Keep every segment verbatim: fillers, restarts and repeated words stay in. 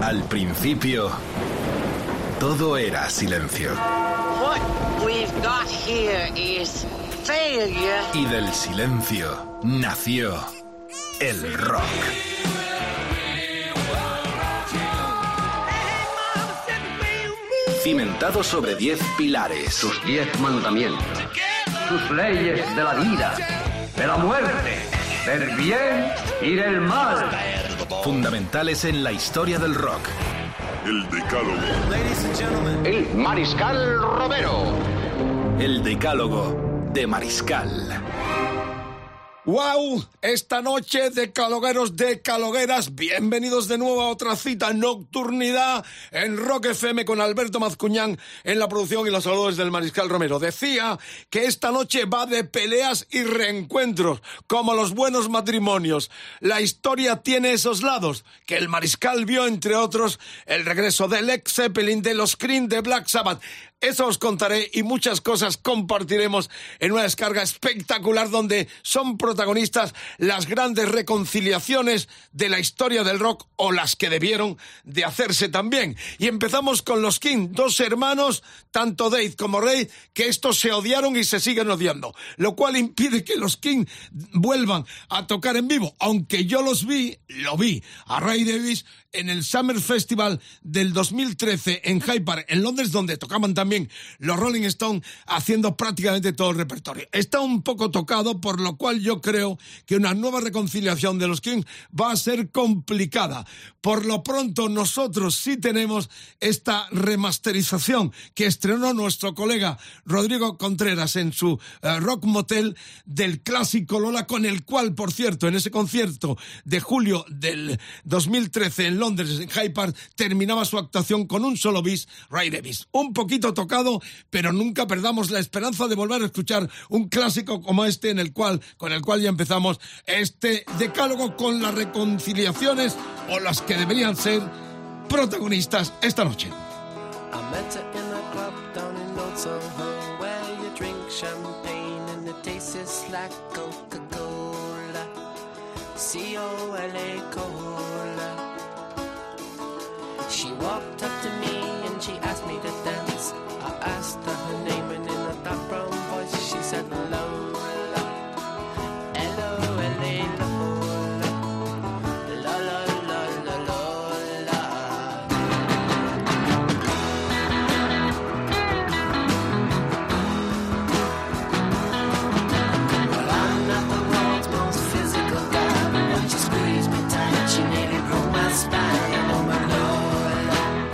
Al principio, todo era silencio. What we've got here is failure. Y del silencio nació el rock. Cimentado sobre diez pilares. Sus diez mandamientos. Sus leyes de la vida, de la muerte, del bien y del mal. Fundamentales en la historia del rock. El Decálogo. El Mariscal Romero. El Decálogo de Mariscal. ¡Wow! Esta noche, decalogueros, decalogueras, bienvenidos de nuevo a otra cita Nocturnidad en Rock F M con Alberto Mazcuñán en la producción y los saludos del Mariscal Romero. Decía que esta noche va de peleas y reencuentros, como los buenos matrimonios. La historia tiene esos lados, que el Mariscal vio, entre otros, el regreso de Led Zeppelin, de los Cream, de Black Sabbath. Eso os contaré y muchas cosas compartiremos en una descarga espectacular donde son protagonistas las grandes reconciliaciones de la historia del rock o las que debieron de hacerse también. Y empezamos con los King, dos hermanos, tanto Dave como Ray, que estos se odiaron y se siguen odiando, lo cual impide que los King vuelvan a tocar en vivo, aunque yo los vi, lo vi, a Ray Davies en el Summer Festival del dos mil trece en Hyde Park, en Londres, donde tocaban también los Rolling Stones, haciendo prácticamente todo el repertorio. Está un poco tocado, por lo cual yo creo que una nueva reconciliación de los Kings va a ser complicada. Por lo pronto, nosotros sí tenemos esta remasterización que estrenó nuestro colega Rodrigo Contreras en su uh, Rock Motel del clásico Lola, con el cual, por cierto, en ese concierto de julio del dos mil trece en Londres, en Hyde Park, terminaba su actuación con un solo bis, Ray Davies. Un poquito tocado, pero nunca perdamos la esperanza de volver a escuchar un clásico como este, en el cual, con el cual ya empezamos este decálogo con las reconciliaciones o las que deberían ser protagonistas esta noche. I met her in a club down in Old Soho, where you drink champagne and it tastes like Coca-Cola, C O L A Cola. She walked up to me and she asked me to dance. I asked her her name and in a dark brown voice she said Lola, L O L A Lola, la la la la Lola. Well, I'm not the world's most physical guy, but when she squeezed me tight she nearly broke my spine. Oh my Lola,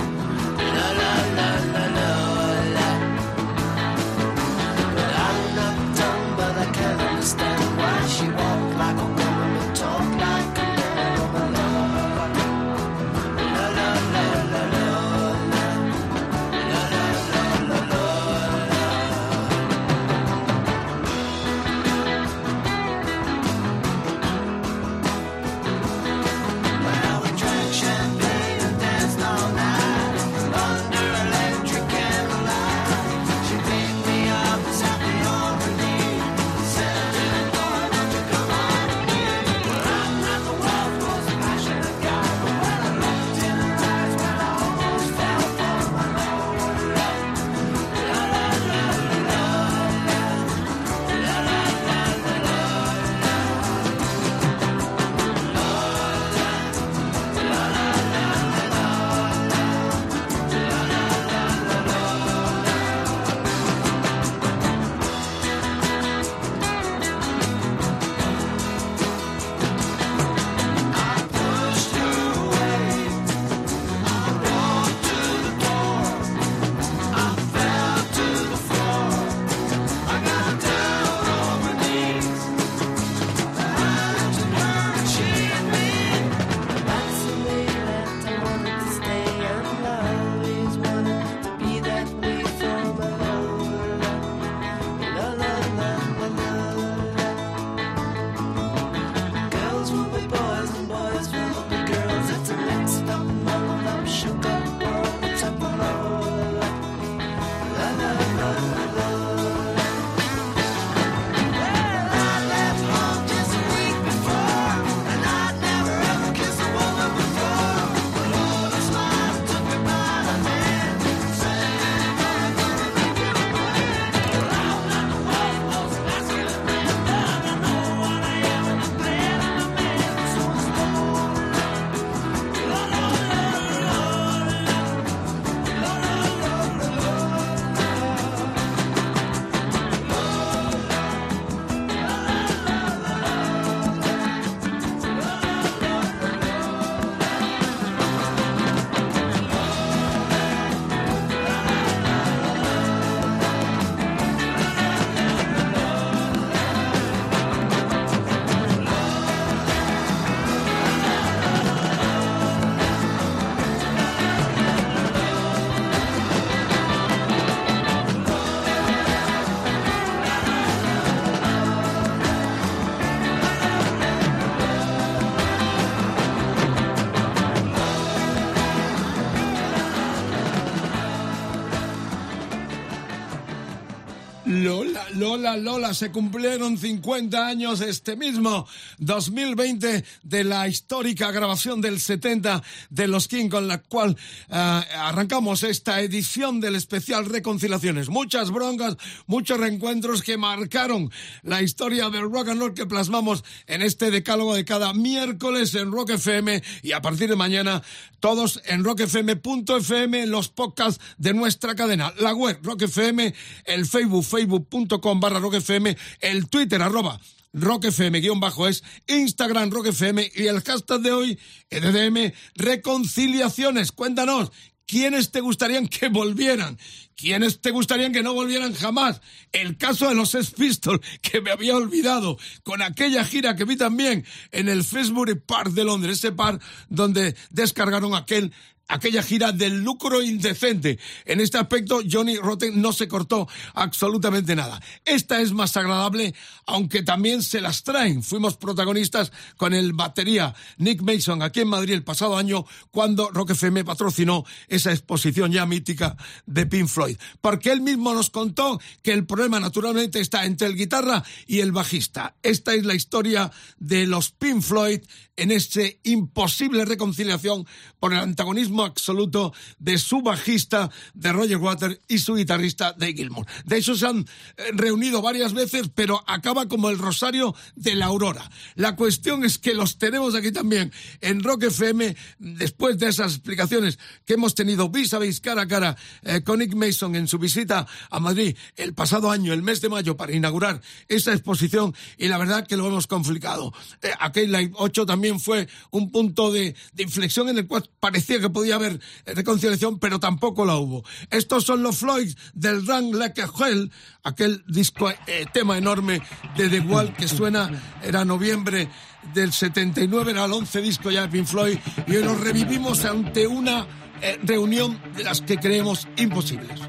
Lola, Lola, Lola, se cumplieron cincuenta años este mismo dos mil veinte de la histórica grabación del setenta de Los King, con la cual uh, arrancamos esta edición del especial Reconciliaciones. Muchas broncas, muchos reencuentros que marcaron la historia del rock and roll que plasmamos en este decálogo de cada miércoles en Rock F M, y a partir de mañana todos en rock f m punto f m, los podcasts de nuestra cadena, la web Rock F M, el Facebook, facebook punto com barra rock f m, el Twitter arroba rockfm guión bajo es, Instagram Rock F M, y el hashtag de hoy, E D D M, reconciliaciones. Cuéntanos, ¿quiénes te gustarían que volvieran? ¿Quiénes te gustarían que no volvieran jamás? El caso de los Sex Pistols, que me había olvidado, con aquella gira que vi también en el Finsbury Park de Londres, ese park donde descargaron aquel aquella gira del lucro indecente. En este aspecto, Johnny Rotten no se cortó absolutamente nada. Esta es más agradable, aunque también se las traen. Fuimos protagonistas con el batería Nick Mason aquí en Madrid el pasado año, cuando Rock F M patrocinó esa exposición ya mítica de Pink Floyd. Porque él mismo nos contó que el problema naturalmente está entre el guitarra y el bajista. Esta es la historia de los Pink Floyd en esta imposible reconciliación por el antagonismo absoluto de su bajista, de Roger Waters, y su guitarrista, Dave Gilmour. De hecho, se han reunido varias veces, pero acaba como el rosario de la aurora. La cuestión es que los tenemos aquí también en Rock F M, después de esas explicaciones que hemos tenido vis a vis, cara a cara, eh, con Nick Mason en su visita a Madrid el pasado año, el mes de mayo, para inaugurar esa exposición, y la verdad que lo hemos complicado. Eh, aquel Live ocho también fue un punto de, de inflexión en el cual parecía que podía haber reconciliación, pero tampoco la hubo. Estos son los Floyd del Run Like a Hell, aquel disco, eh, tema enorme de The Wall que suena, era noviembre del setenta y nueve, era el once disco ya de Pink Floyd, y hoy nos revivimos ante una eh, reunión de las que creemos imposibles.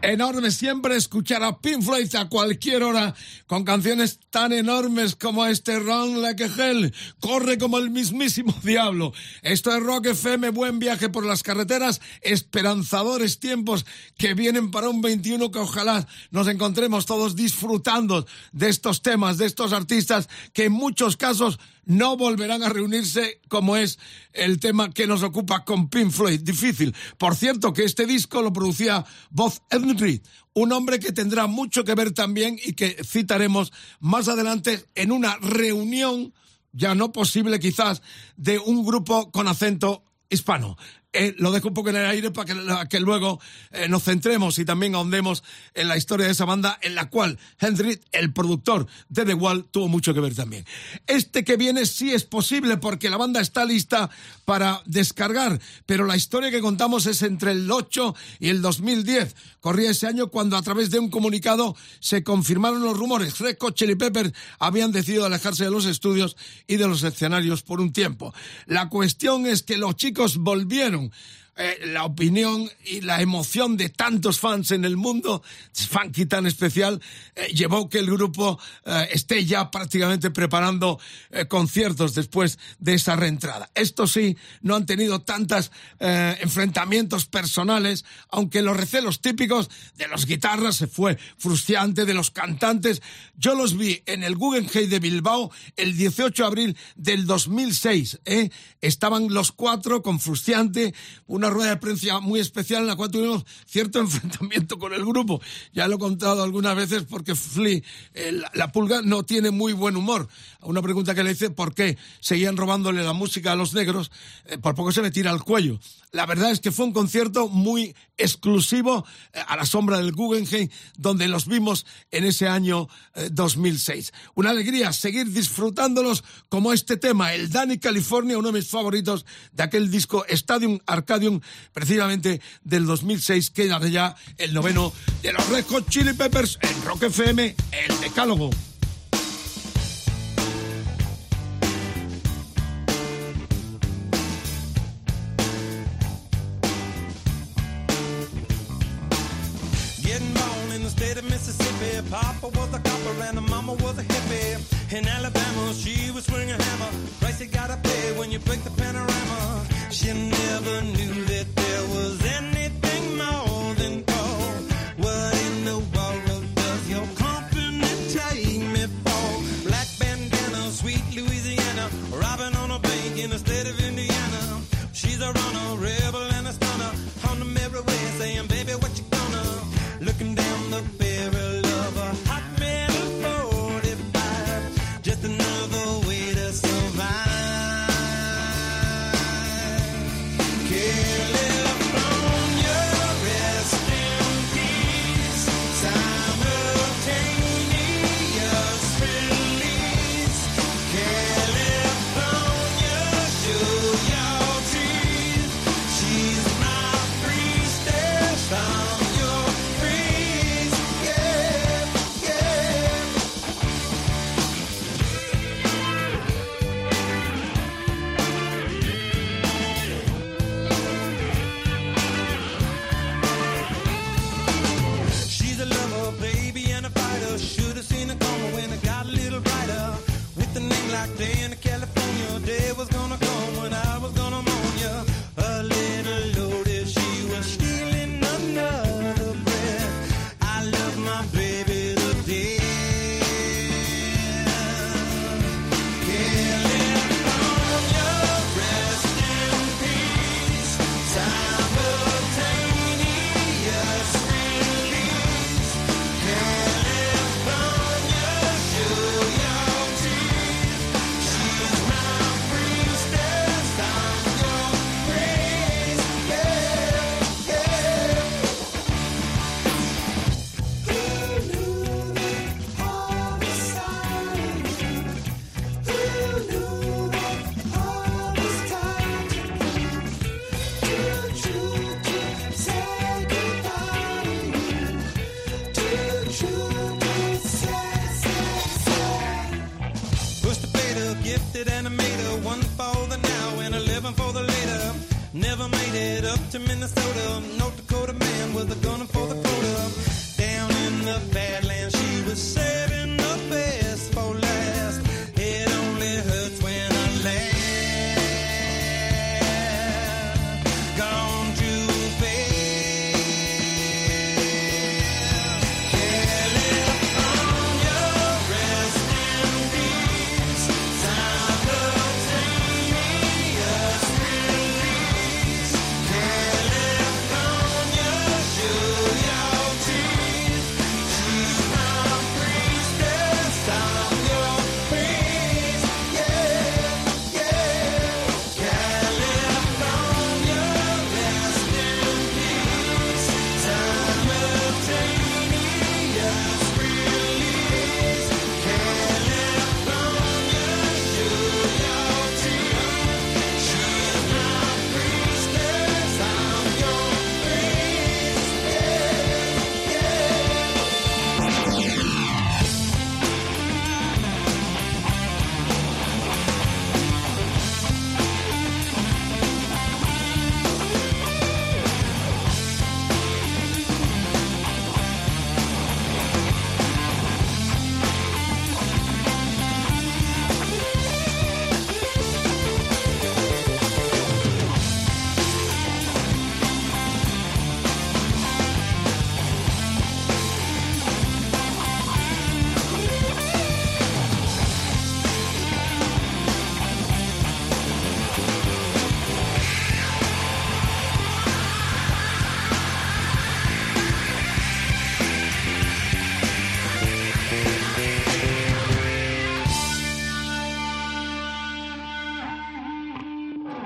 Enorme siempre escuchar a Pink Floyd a cualquier hora con canciones tan enormes como este Run Like a Hell, corre como el mismísimo diablo. Esto es Rock F M, buen viaje por las carreteras, esperanzadores tiempos que vienen para un veintiuno que ojalá nos encontremos todos disfrutando de estos temas, de estos artistas que en muchos casos no volverán a reunirse, como es el tema que nos ocupa con Pink Floyd. Difícil. Por cierto, que este disco lo producía Bob Ezrin, un hombre que tendrá mucho que ver también y que citaremos más adelante en una reunión, ya no posible quizás, de un grupo con acento hispano. Eh, lo dejo un poco en el aire para que, que luego eh, nos centremos y también ahondemos en la historia de esa banda, en la cual Hendrix, el productor de The Wall, tuvo mucho que ver también. Este que viene sí es posible porque la banda está lista para descargar, pero la historia que contamos es entre el ocho y el dos mil diez. Corría ese año cuando a través de un comunicado se confirmaron los rumores. Red Hot Chili Peppers habían decidido alejarse de los estudios y de los escenarios por un tiempo. La cuestión es que los chicos volvieron. Eh, la opinión y la emoción de tantos fans en el mundo, funky tan especial, eh, llevó que el grupo eh, esté ya prácticamente preparando eh, conciertos después de esa reentrada. Esto sí, no han tenido tantos eh, enfrentamientos personales, aunque los recelos típicos de los guitarras se fue frustrante, de los cantantes. Yo los vi en el Guggenheim de Bilbao el dieciocho de abril del dos mil seis. ¿eh? Estaban los cuatro con Frustiante, una rueda de prensa muy especial en la cual tuvimos cierto enfrentamiento con el grupo. Ya lo he contado algunas veces porque Flea, eh, la, la pulga, no tiene muy buen humor. Una pregunta que le hice, ¿por qué seguían robándole la música a los negros? Eh, por poco se me tira al cuello. La verdad es que fue un concierto muy exclusivo eh, a la sombra del Guggenheim, donde los vimos en ese año eh, dos mil seis. Una alegría seguir disfrutándolos como este tema, el Danny California, uno de mis favoritos de aquel disco Stadium Arcadium, precisamente del dos mil seis, que era ya el noveno de los Red Hot Chili Peppers en Rock F M, el Decálogo. Mississippi, Papa was a copper and the mama was a hippie. In Alabama, she was swinging a hammer. Price you gotta pay when you break the panorama. She never knew that there was anything more than gold. What in the world does your company take me for? Black bandana, sweet Louisiana, robbing on a bank in the state of Indiana. She's a runner, rebel and a stunner. On the merry way saying, baby, what you gonna? Looking down the barrel of a hot metal forty-five, just another way to survive. California, rest in peace. Simultaneous release. California, show your teeth. She's my priestess. I'm your priest. Yeah, yeah. She's a lover, baby, and a fighter. Should have seen it coming when it got a little brighter. With a name like Diana California, day was gonna come when I was gonna mourn ya. A little loaded, she was stealing another breath. I love my baby to death. California, rest in peace. Simultaneous release. California, show your teeth. She's my priestess. I'm your priest. Yeah, yeah. Who knew that all was silent? Who knew that all was time to true to say goodbye? Too true to say, say, say. Push the fader, gifted animator, one for the now and eleven for the later. Never made it up to Minnesota. North Dakota man with a gun for the quota.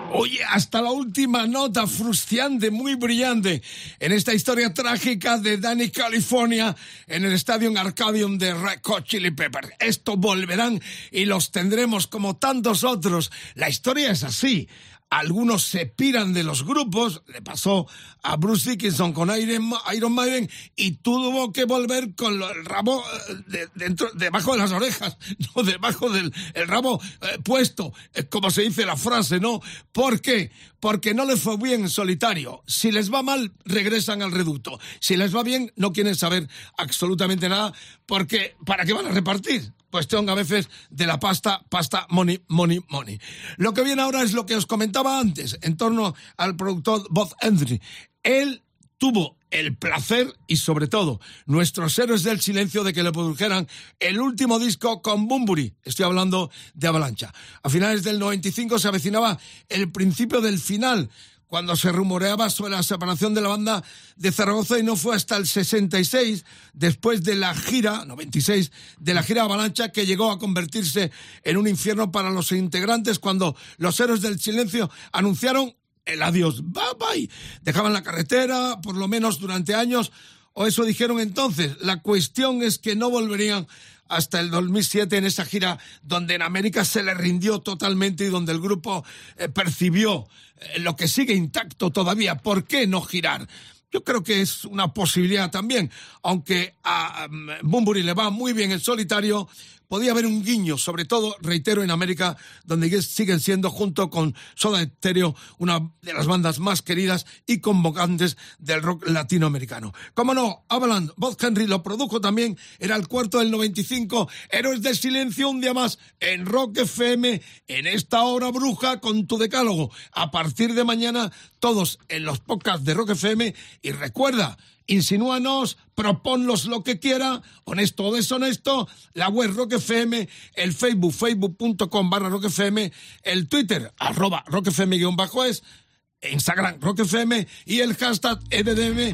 Oye, hasta la última nota, frustrante, muy brillante, en esta historia trágica de Danny California en el Estadio Arcadium de Red Hot Chili Peppers. Estos volverán y los tendremos como tantos otros. La historia es así. Algunos se piran de los grupos, le pasó a Bruce Dickinson con Iron Maiden y tuvo que volver con el rabo de, dentro, debajo de las orejas, no debajo del el rabo eh, puesto, eh, como se dice la frase, ¿no? ¿Por qué? Porque no les fue bien en solitario. Si les va mal, regresan al reducto. Si les va bien, no quieren saber absolutamente nada, porque ¿para qué van a repartir? Cuestión a veces de la pasta, pasta, money, money, money. Lo que viene ahora es lo que os comentaba antes, en torno al productor Bob Henry. Él tuvo el placer y, sobre todo, nuestros héroes del silencio de que le produjeran el último disco con Bunbury. Estoy hablando de Avalancha. A finales del noventa y cinco se avecinaba el principio del final, cuando se rumoreaba sobre la separación de la banda de Zaragoza, y no fue hasta el sesenta y seis, después de la gira, noventa y seis, de la gira Avalancha, que llegó a convertirse en un infierno para los integrantes, cuando los héroes del silencio anunciaron el adiós. Bye bye. Dejaban la carretera, por lo menos durante años, o eso dijeron entonces. La cuestión es que no volverían hasta el dos mil siete en esa gira donde en América se le rindió totalmente y donde el grupo eh, percibió eh, lo que sigue intacto todavía. ¿Por qué no girar? Yo creo que es una posibilidad también, aunque a um, Bunbury le va muy bien en solitario. Podía haber un guiño, sobre todo, reitero, en América, donde siguen siendo, junto con Soda Stereo, una de las bandas más queridas y convocantes del rock latinoamericano. Cómo no, Avalanche, Bob Henry lo produjo también, era el cuarto del noventa y cinco, Héroes del Silencio, un día más, en Rock F M, en esta hora bruja, con tu decálogo. A partir de mañana, todos en los podcasts de Rock F M, y recuerda, insinúanos, proponlos lo que quiera, honesto o deshonesto, la web Rock F M, el Facebook, facebook.com barra Rock F M, el Twitter, arroba Rock F M guión bajo es, Instagram Rock F M y el hashtag E D D M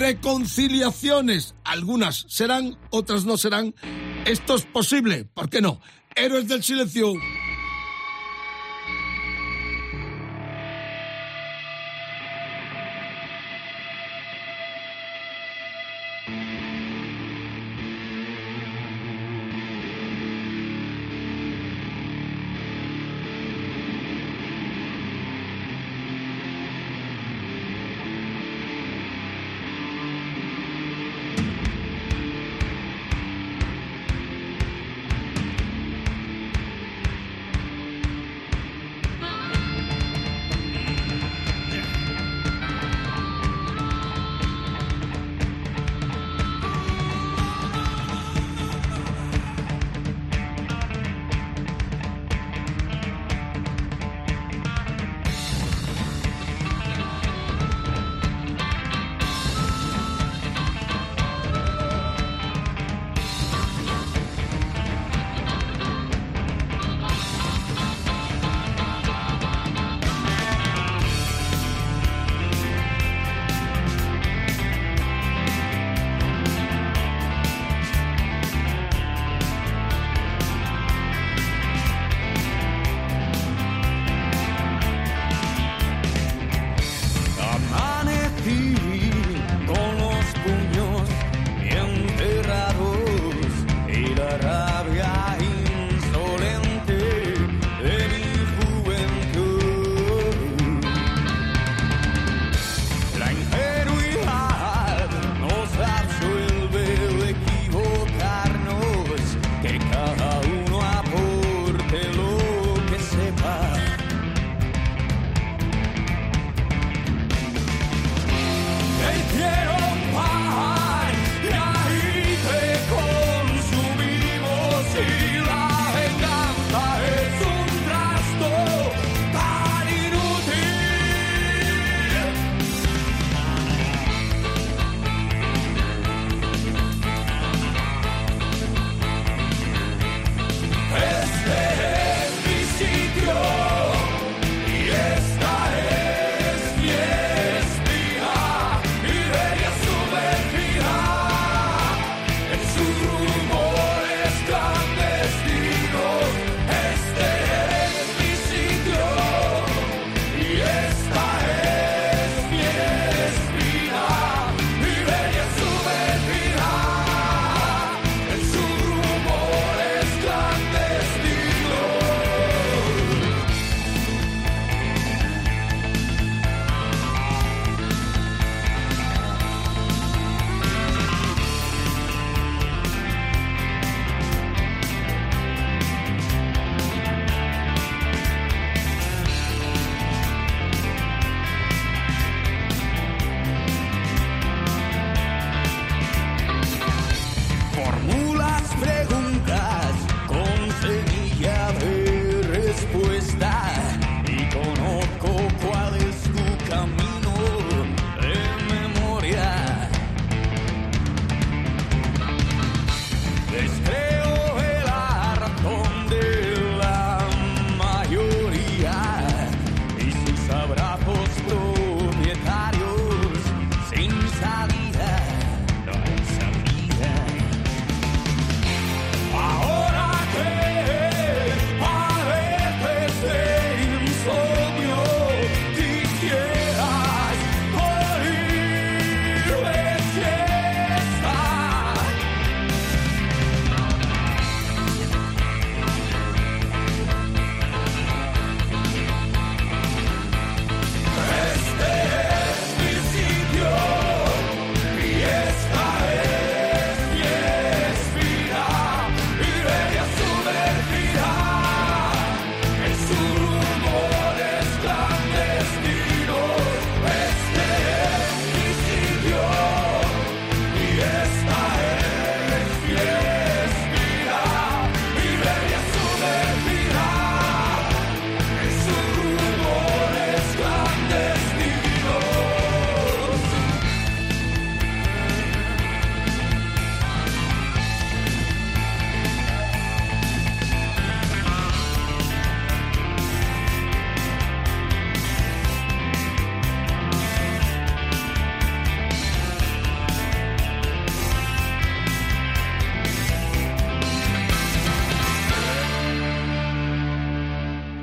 reconciliaciones. Algunas serán, otras no serán. Esto es posible, ¿por qué no? Héroes del Silencio.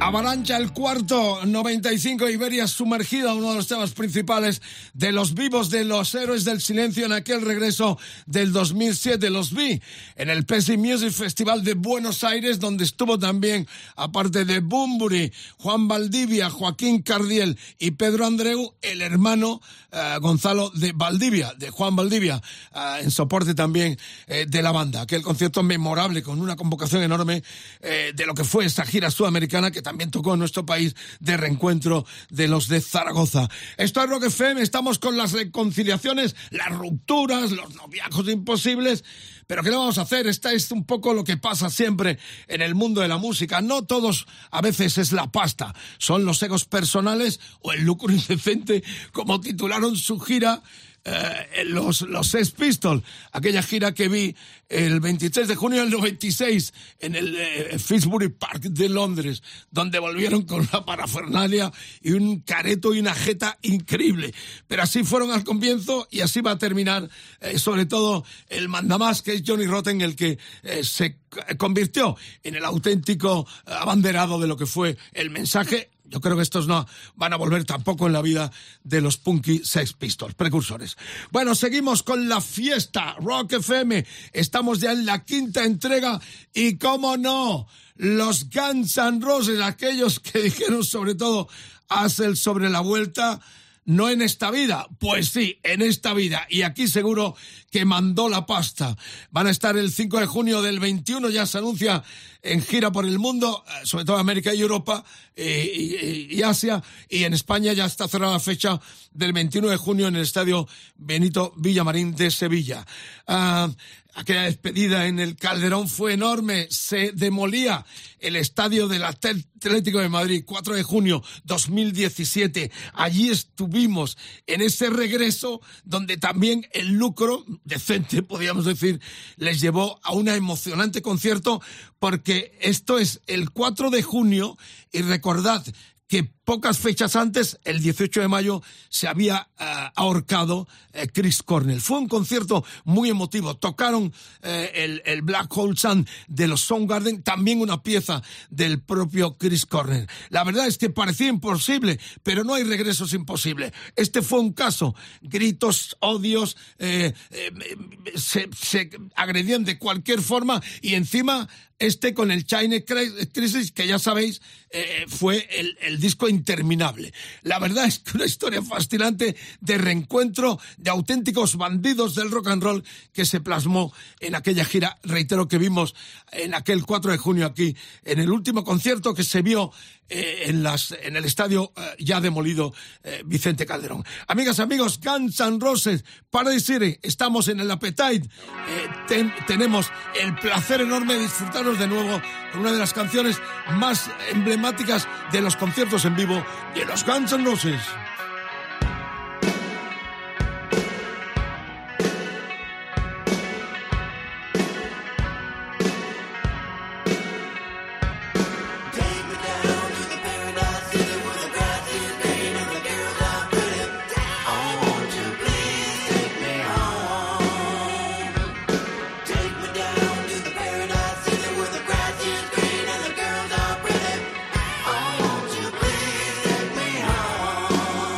Avalancha, el cuarto, noventa y cinco, Iberia sumergida, uno de los temas principales de Los Vivos, de Los Héroes del Silencio, en aquel regreso del dos mil siete. Los vi en el Pepsi Music Festival de Buenos Aires, donde estuvo también, aparte de Bunbury, Juan Valdivia, Joaquín Cardiel y Pedro Andreu, el hermano uh, Gonzalo de Valdivia, de Juan Valdivia, uh, en soporte también uh, de la banda. Aquel concierto memorable con una convocación enorme uh, de lo que fue esa gira sudamericana que también tocó en nuestro país, de reencuentro de los de Zaragoza. Esto es Rock F M, estamos con las reconciliaciones, las rupturas, los noviazgos imposibles, pero ¿qué le vamos a hacer? Esta es un poco lo que pasa siempre en el mundo de la música. No todos, a veces es la pasta, son los egos personales o el lucro indecente, como titularon su gira Eh, los, los Sex Pistols, aquella gira que vi el veintitrés de junio del noventa y seis en el eh, Finsbury Park de Londres, donde volvieron con la parafernalia y un careto y una jeta increíble. Pero así fueron al comienzo y así va a terminar, eh, sobre todo el mandamás, que es Johnny Rotten, el que eh, se convirtió en el auténtico abanderado de lo que fue el mensaje. Yo creo que estos no van a volver tampoco en la vida de los punky Sex Pistols, precursores. Bueno, seguimos con la fiesta Rock F M. Estamos ya en la quinta entrega y, cómo no, los Guns N' Roses, aquellos que dijeron sobre todo haz el sobre la vuelta, no en esta vida. Pues sí, en esta vida. Y aquí seguro que mandó la pasta. Van a estar el cinco de junio del veintiuno, ya se anuncia, en gira por el mundo, sobre todo América y Europa eh, y, y Asia, y en España ya está cerrada la fecha del veintiuno de junio en el Estadio Benito Villamarín de Sevilla. Uh, aquella despedida en el Calderón fue enorme, se demolía el estadio del Atlético de Madrid, cuatro de junio dos mil diecisiete. Allí estuvimos en ese regreso donde también el lucro decente, podríamos decir, les llevó a un emocionante concierto, porque esto es el cuatro de junio y recordad que pocas fechas antes, el dieciocho de mayo, se había uh, ahorcado uh, Chris Cornell. Fue un concierto muy emotivo. Tocaron uh, el, el Black Hole Sun de los Soundgarden, también una pieza del propio Chris Cornell. La verdad es que parecía imposible, pero no hay regresos imposibles. Este fue un caso. Gritos, odios, eh, eh, se, se agredían de cualquier forma, y encima este con el China Crisis, que ya sabéis, eh, fue el, el disco interminable. La verdad es que una historia fascinante de reencuentro de auténticos bandidos del rock and roll que se plasmó en aquella gira, reitero, que vimos en aquel cuatro de junio aquí, en el último concierto que se vio eh, en, las, en el estadio eh, ya demolido eh, Vicente Calderón. Amigas, amigos, Guns N' Roses, Paradise City, estamos en el Appetite. Eh, ten, tenemos el placer enorme de disfrutarnos de nuevo con una de las canciones más emblemáticas de los conciertos en vivo de los Guns N' Roses. Oh,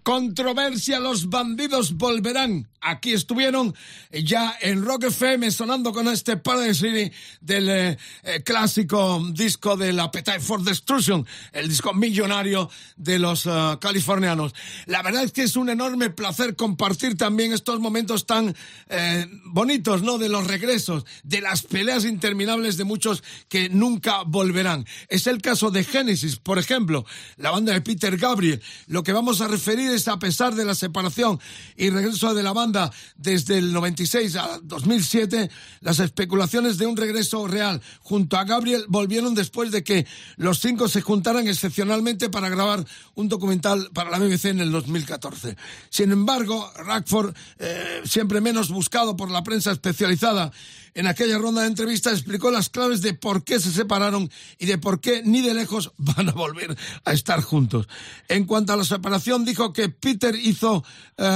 Controversia, los bandidos volverán. Aquí estuvieron ya en Rock F M sonando con este Paradise City del eh, eh, clásico disco de la Appetite for Destruction, el disco millonario de los uh, californianos. La verdad es que es un enorme placer compartir también estos momentos tan eh, bonitos, ¿no? De los regresos, de las peleas interminables de muchos que nunca volverán. Es el caso de Genesis, por ejemplo, la banda de Peter Gabriel. Lo que vamos a referir es, a pesar de la separación y regreso de la banda desde el noventa y seis a dos mil siete, las especulaciones de un regreso real junto a Gabriel volvieron después de que los cinco se juntaran excepcionalmente para grabar un documental para la B B C en el dos mil catorce. Sin embargo, Radford, eh, siempre menos buscado por la prensa especializada, en aquella ronda de entrevistas explicó las claves de por qué se separaron y de por qué ni de lejos van a volver a estar juntos. En cuanto a la separación, dijo que Peter hizo uh,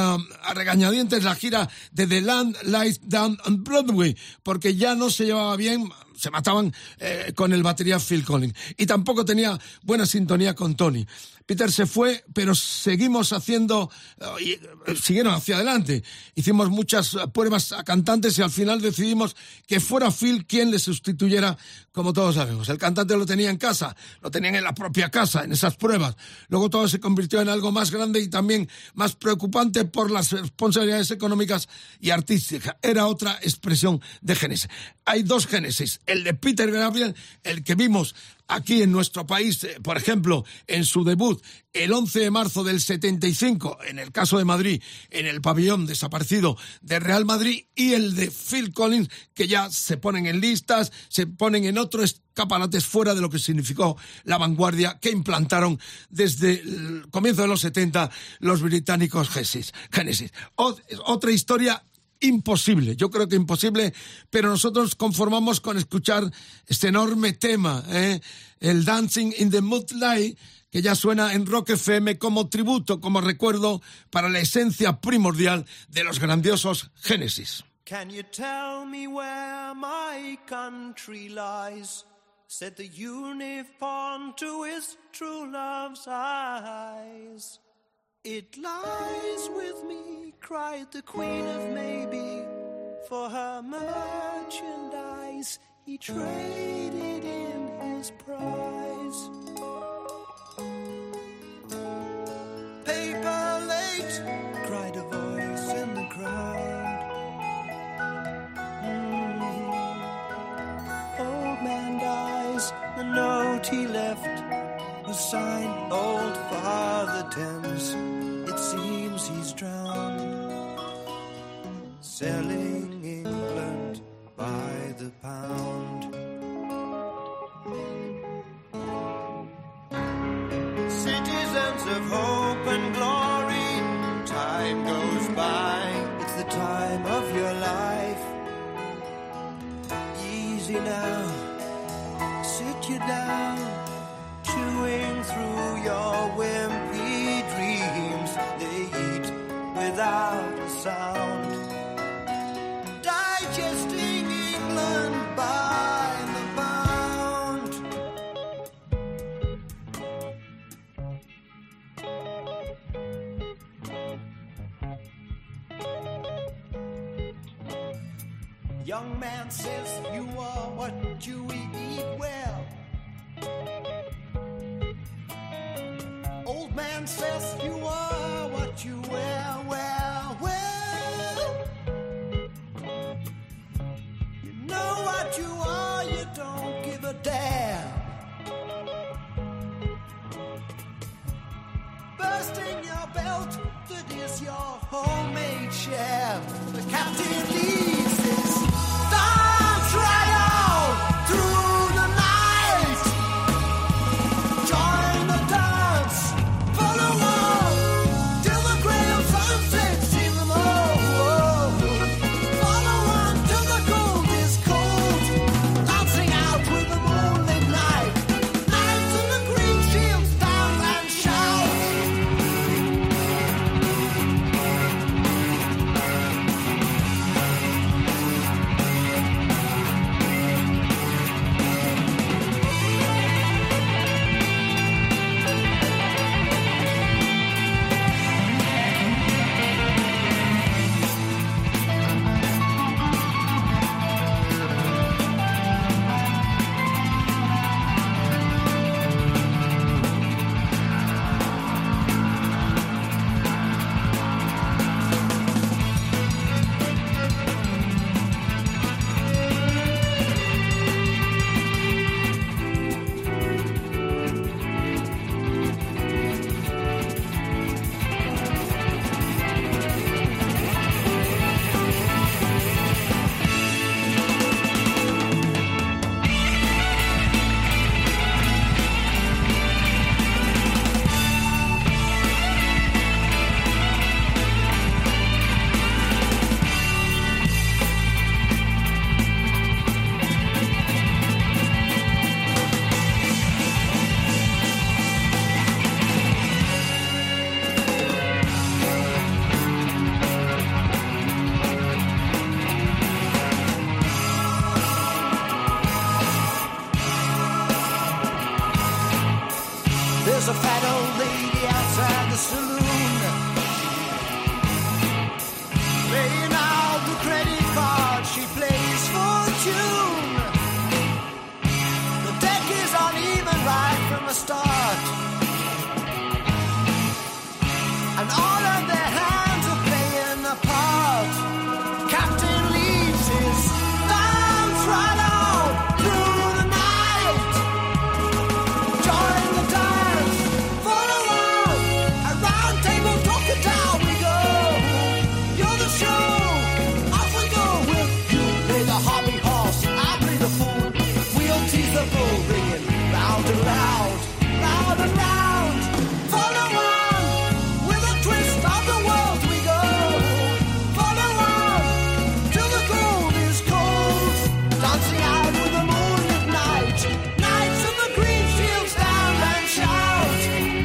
a regañadientes la gira de The Land Lies Down on Broadway porque ya no se llevaba bien, se mataban eh, con el batería Phil Collins, y tampoco tenía buena sintonía con Tony. Peter se fue, pero seguimos haciendo, uh, y, uh, siguieron hacia adelante. Hicimos muchas uh, pruebas a cantantes y al final decidimos que fuera Phil quien le sustituyera, como todos sabemos. El cantante lo tenía en casa, lo tenían en la propia casa, en esas pruebas. Luego todo se convirtió en algo más grande y también más preocupante por las responsabilidades económicas y artísticas. Era otra expresión de Génesis. Hay dos Génesis, el de Peter Gabriel, el que vimos aquí en nuestro país, por ejemplo, en su debut el once de marzo del setenta y cinco, en el caso de Madrid, en el pabellón desaparecido de Real Madrid, y el de Phil Collins, que ya se ponen en listas, se ponen en otros escaparates fuera de lo que significó la vanguardia que implantaron desde el comienzo de los setenta los británicos Genesis. Genesis. Otra historia imposible, yo creo que imposible, pero nosotros conformamos con escuchar este enorme tema, ¿eh? el Dancing in the Moonlight, que ya suena en Rock F M como tributo, como recuerdo para la esencia primordial de los grandiosos Genesis. Can you tell me where my country lies? Said the unicorn to his true love's eyes. It lies with me, cried the Queen of Maybe. For her merchandise he traded in his prize. Paper late, cried a voice in the crowd. Mm-hmm. Old man dies, the note he left was signed Old Father Thames. It seems he's drowned, selling England by the pound. Citizens of hope and glory, time goes by. It's the time of your life. Easy now, sit you down, chewing through your wimpy dreams. They eat without a sound, digesting England by the pound. Young man says you are what you eat well. Old man says you are what you wear, well, well. You know what you are, you don't give a damn. Bursting your belt, that is your homemade share. The captain leaves his dance right on through the night. Join the dance, follow on till the grey of sunset see them all. Follow on till the gold is cold, dancing out with the moonlit night. Knights in the green shields stand and shout. There's a fat old lady outside the saloon, laying out the credit card, she plays for tune. The deck is uneven right from the start, and all of their hands are playing a part. Captain leaves his thumbs right out through the night. Join the dance, follow on, a round table talking down we go. You're the show, off we go with you. Play the hobby horse, I play the fool. We'll tease the bull, ringing round and round, round and round. Follow on, with a twist of the world we go. Follow on, till the gold is cold. Dancing out with the moon at night. Knights of the green fields stand and shout.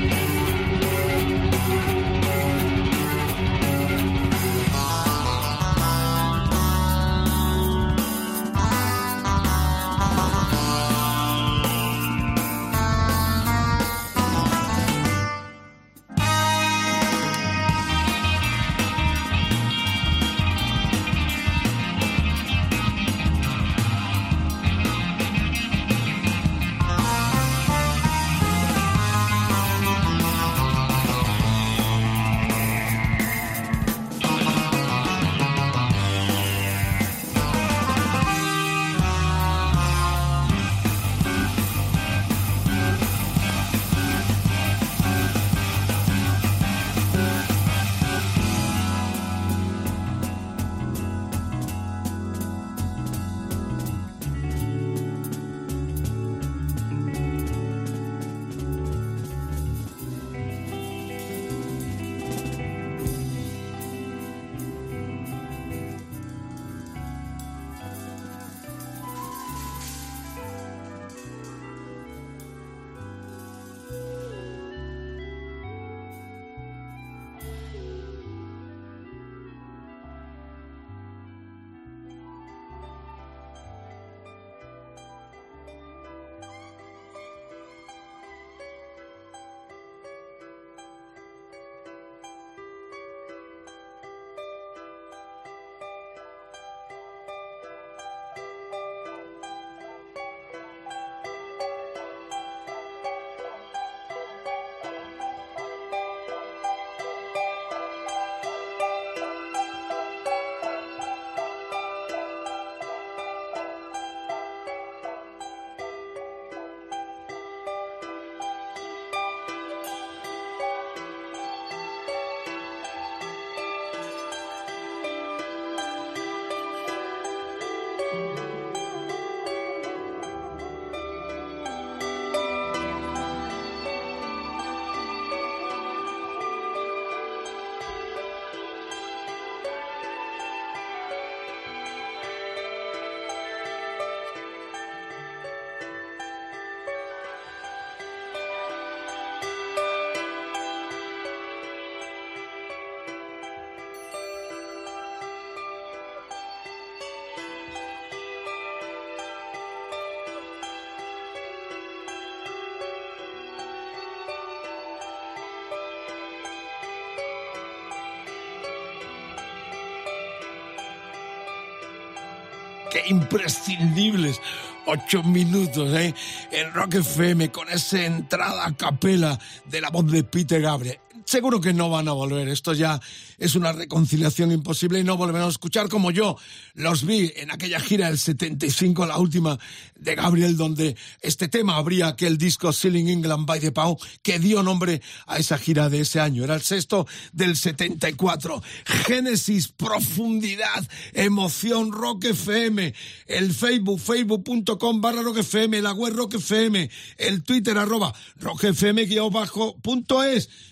Qué imprescindibles ocho minutos, ¿eh? En Rock F M con esa entrada a capela de la voz de Peter Gabriel. Seguro que no van a volver. Esto ya es una reconciliación imposible y no volverán a escuchar como yo los vi en aquella gira del setenta y cinco, la última de Gabriel, donde este tema abría aquel disco Sealing England by the Pound que dio nombre a esa gira de ese año. Era el sexto del setenta y cuatro. Génesis, profundidad, emoción, Rock F M, el Facebook, facebook.com barra Rock F M, la web Rock F M, el Twitter arroba Rock F M guión bajo punto es, el Instagram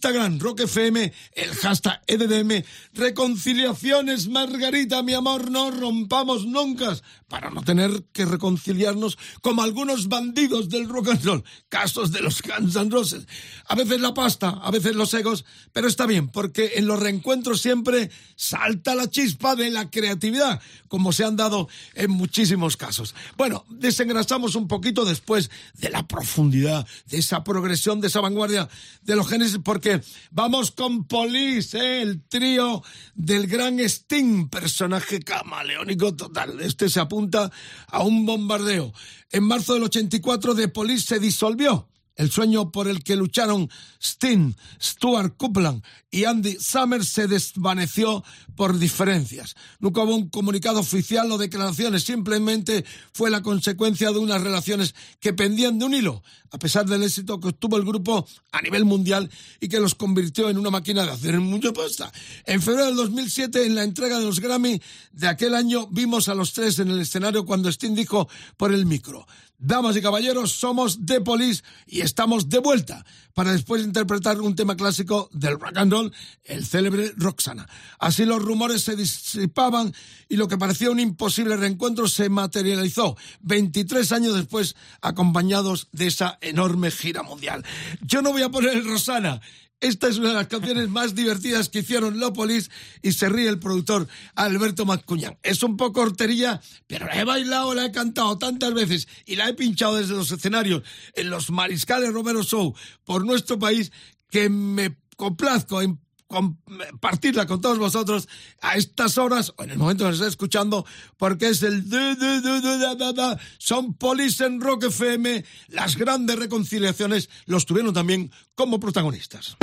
Instagram, Rock F M, el hashtag E D D M, reconciliaciones, Margarita, mi amor, no rompamos nunca, para no tener que reconciliarnos como algunos bandidos del rock and roll, casos de los Guns N' Roses. A veces la pasta, a veces los egos, pero está bien, porque en los reencuentros siempre salta la chispa de la creatividad, como se han dado en muchísimos casos. Bueno, desengrasamos un poquito después de la profundidad, de esa progresión, de esa vanguardia de los Genesis, porque vamos con Police, ¿eh? El trío del gran Sting, personaje camaleónico total. Este se apunta a un bombardeo. En marzo del ochenta y cuatro, The Police se disolvió. El sueño por el que lucharon Sting, Stuart Copeland y Andy Summers se desvaneció por diferencias. Nunca hubo un comunicado oficial o declaraciones, simplemente fue la consecuencia de unas relaciones que pendían de un hilo, a pesar del éxito que obtuvo el grupo a nivel mundial y que los convirtió en una máquina de hacer mucha pasta. En febrero del dos mil siete, en la entrega de los Grammy de aquel año, vimos a los tres en el escenario cuando Sting dijo por el micro: damas y caballeros, somos The Police y estamos de vuelta, para después interpretar un tema clásico del rock and roll, el célebre Roxana. Así los rumores se disipaban y lo que parecía un imposible reencuentro se materializó veintitrés años después, acompañados de esa enorme gira mundial. Yo no voy a poner el Roxana. Esta es una de las canciones más divertidas que hicieron los Police y se ríe el productor Alberto Mazcuñán. Es un poco horterilla, pero la he bailado, la he cantado tantas veces y la he pinchado desde los escenarios en los Mariscales Romero Show por nuestro país que me complazco en compartirla con todos vosotros a estas horas o en el momento que nos esté escuchando, porque es el de, de, de, de, de, de, de. Son Police en Rock F M. Las grandes reconciliaciones los tuvieron también como protagonistas.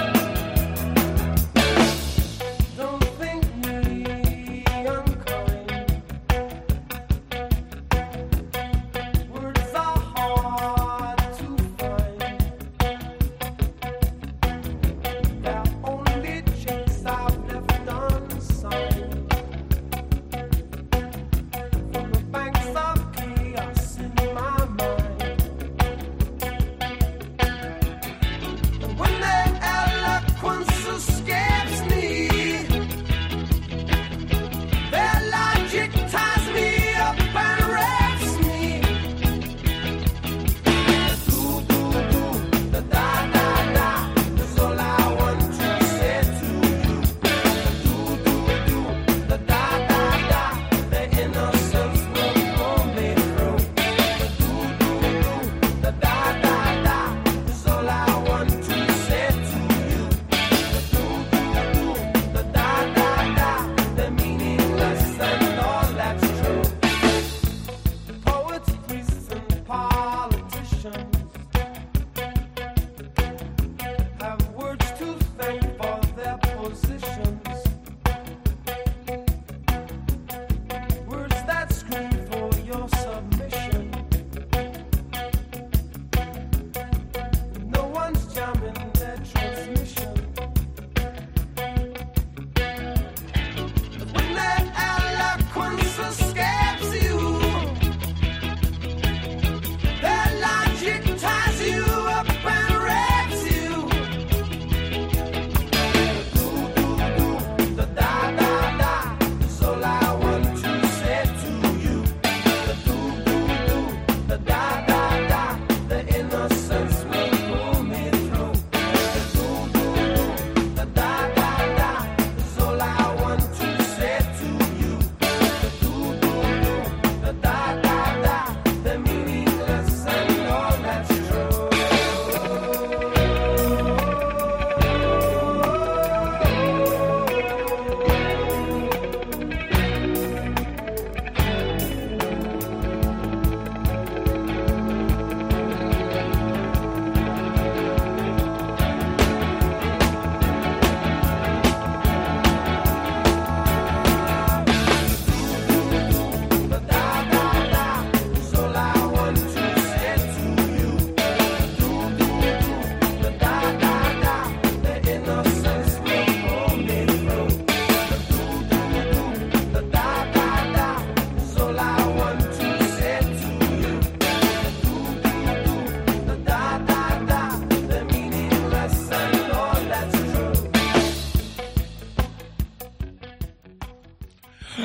Don't think me unkind.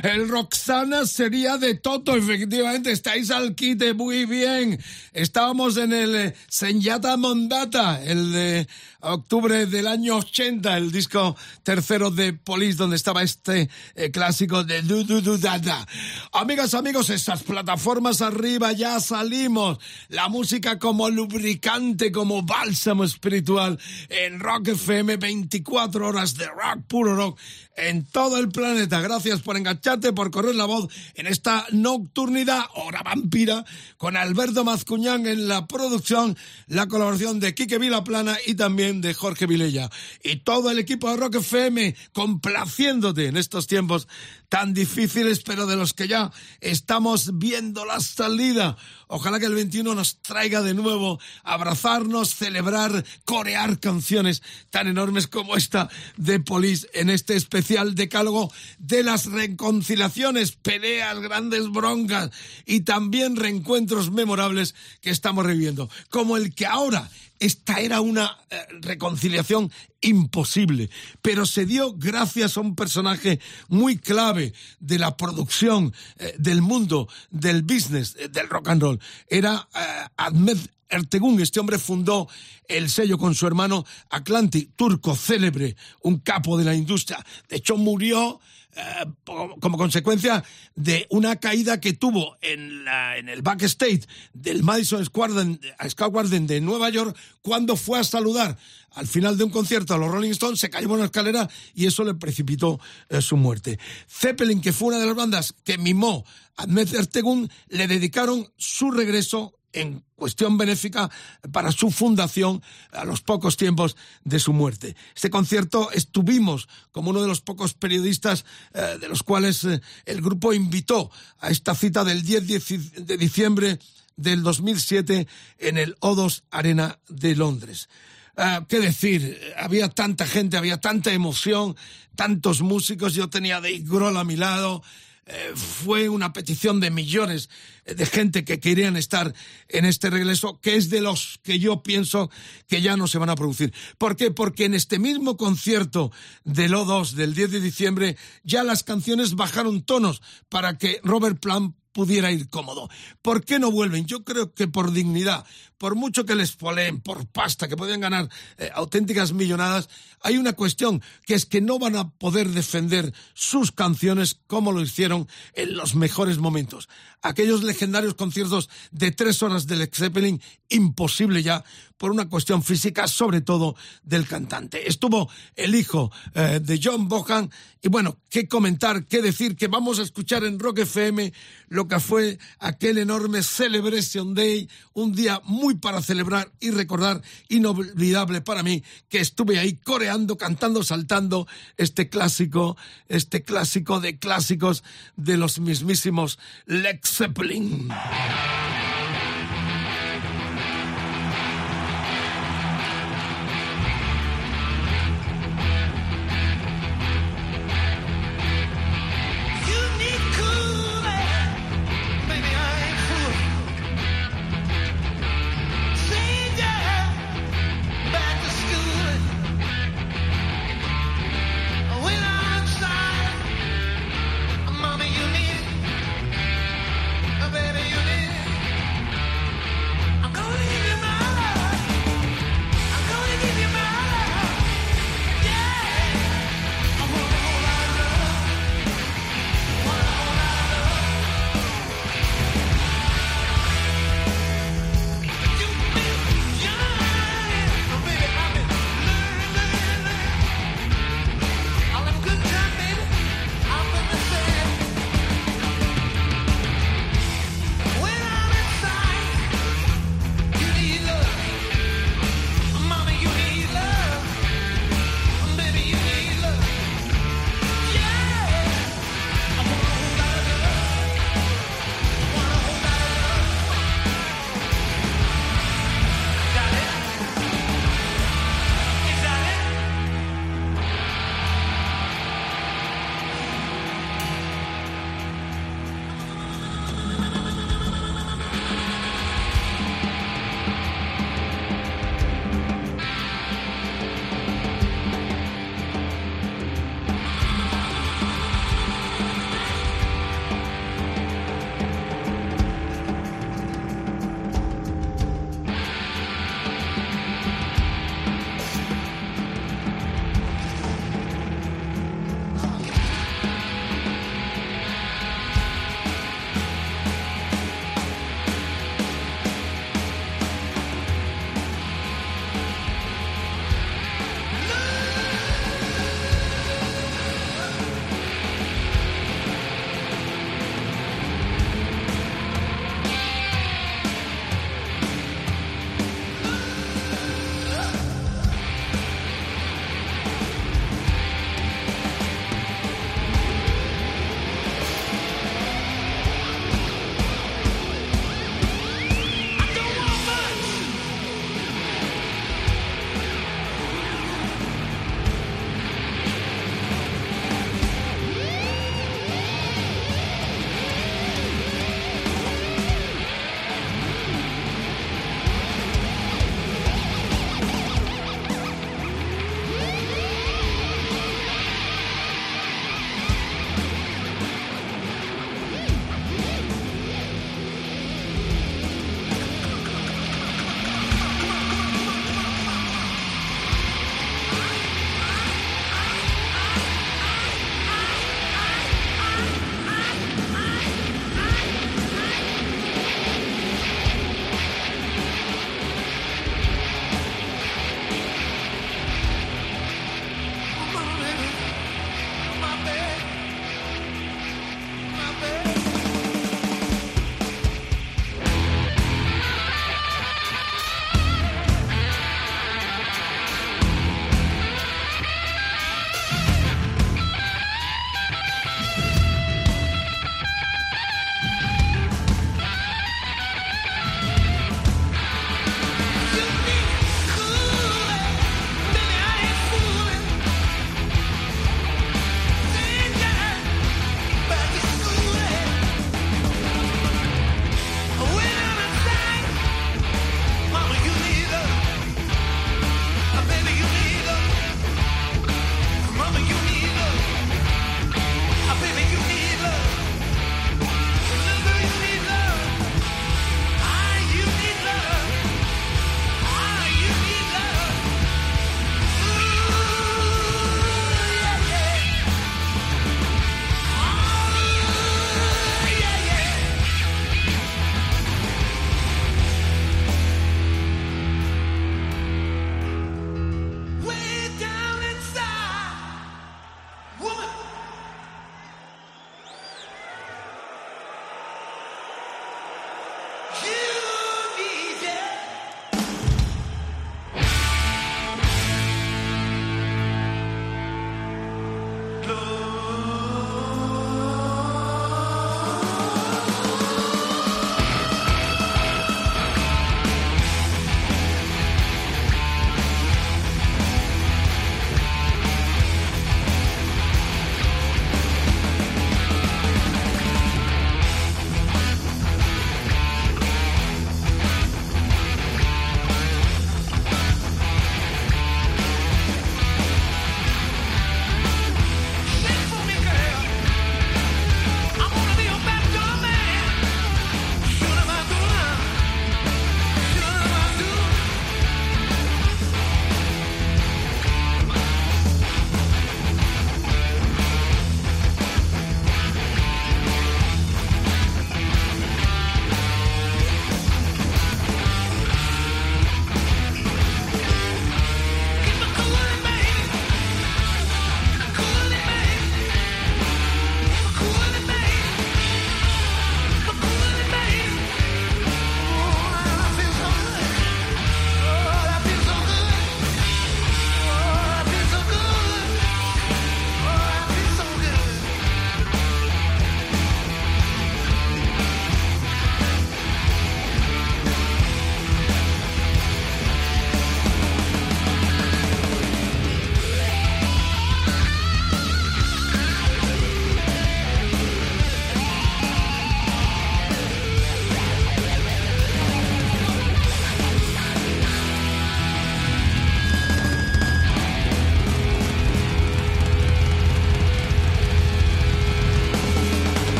El Roxana sería de Toto, efectivamente, estáis al quite, muy bien. Estábamos en el eh, Senyata Mondata, el de octubre del año ochenta, el disco tercero de Police, donde estaba este eh, clásico de Du Du Du Da Da. Amigas, amigos, esas plataformas arriba, ya salimos. La música como lubricante, como bálsamo espiritual en Rock F M, veinticuatro horas de rock, puro rock, en todo el planeta. Gracias por engancharte, por correr la voz en esta nocturnidad, hora vampira, con Alberto Mazcuñán en la producción, la colaboración de Quique Vilaplana y también de Jorge Vilella. Y todo el equipo de Rock F M complaciéndote en estos tiempos tan difíciles, pero de los que ya estamos viendo la salida. Ojalá que el veintiuno nos traiga de nuevo abrazarnos, celebrar, corear canciones tan enormes como esta de Police en este especial decálogo de las reconciliaciones, peleas, grandes broncas y también reencuentros memorables que estamos reviviendo, como el que ahora. Esta era una eh, reconciliación imposible, pero se dio gracias a un personaje muy clave de la producción, eh, del mundo, del business, eh, del rock and roll. Era eh, Ahmet Ertegun. Este hombre fundó el sello con su hermano Atlantic, turco célebre, un capo de la industria. De hecho, murió Eh, como consecuencia de una caída que tuvo en, la, en el backstage del Madison Square Garden, Square Garden de Nueva York, cuando fue a saludar al final de un concierto a los Rolling Stones, se cayó por una escalera y eso le precipitó eh, su muerte. Zeppelin, que fue una de las bandas que mimó a Ahmet Ertegun, le dedicaron su regreso en cuestión benéfica para su fundación a los pocos tiempos de su muerte. Este concierto estuvimos como uno de los pocos periodistas eh, de los cuales eh, el grupo invitó a esta cita del diez de diciembre del dos mil siete en el O dos Arena de Londres. Uh, ¿Qué decir? Había tanta gente, había tanta emoción, tantos músicos, yo tenía a Dave Grohl a mi lado. Eh, fue una petición de millones de gente que querían estar en este regreso, que es de los que yo pienso que ya no se van a producir. ¿Por qué? Porque en este mismo concierto del O dos del diez de diciembre ya las canciones bajaron tonos para que Robert Plant pudiera ir cómodo. ¿Por qué no vuelven? Yo creo que por dignidad, por mucho que les poleen, por pasta, que pueden ganar eh, auténticas millonadas, hay una cuestión, que es que no van a poder defender sus canciones como lo hicieron en los mejores momentos. Aquellos legendarios conciertos de tres horas del Led Zeppelin, imposible ya, por una cuestión física, sobre todo del cantante. Estuvo el hijo eh, de John Bonham, y bueno, qué comentar, qué decir, que vamos a escuchar en Rock F M lo que fue aquel enorme Celebration Day, un día muy para celebrar y recordar, inolvidable para mí, que estuve ahí coreando, cantando, saltando este clásico, este clásico de clásicos de los mismísimos Led Zeppelin. Baby, you need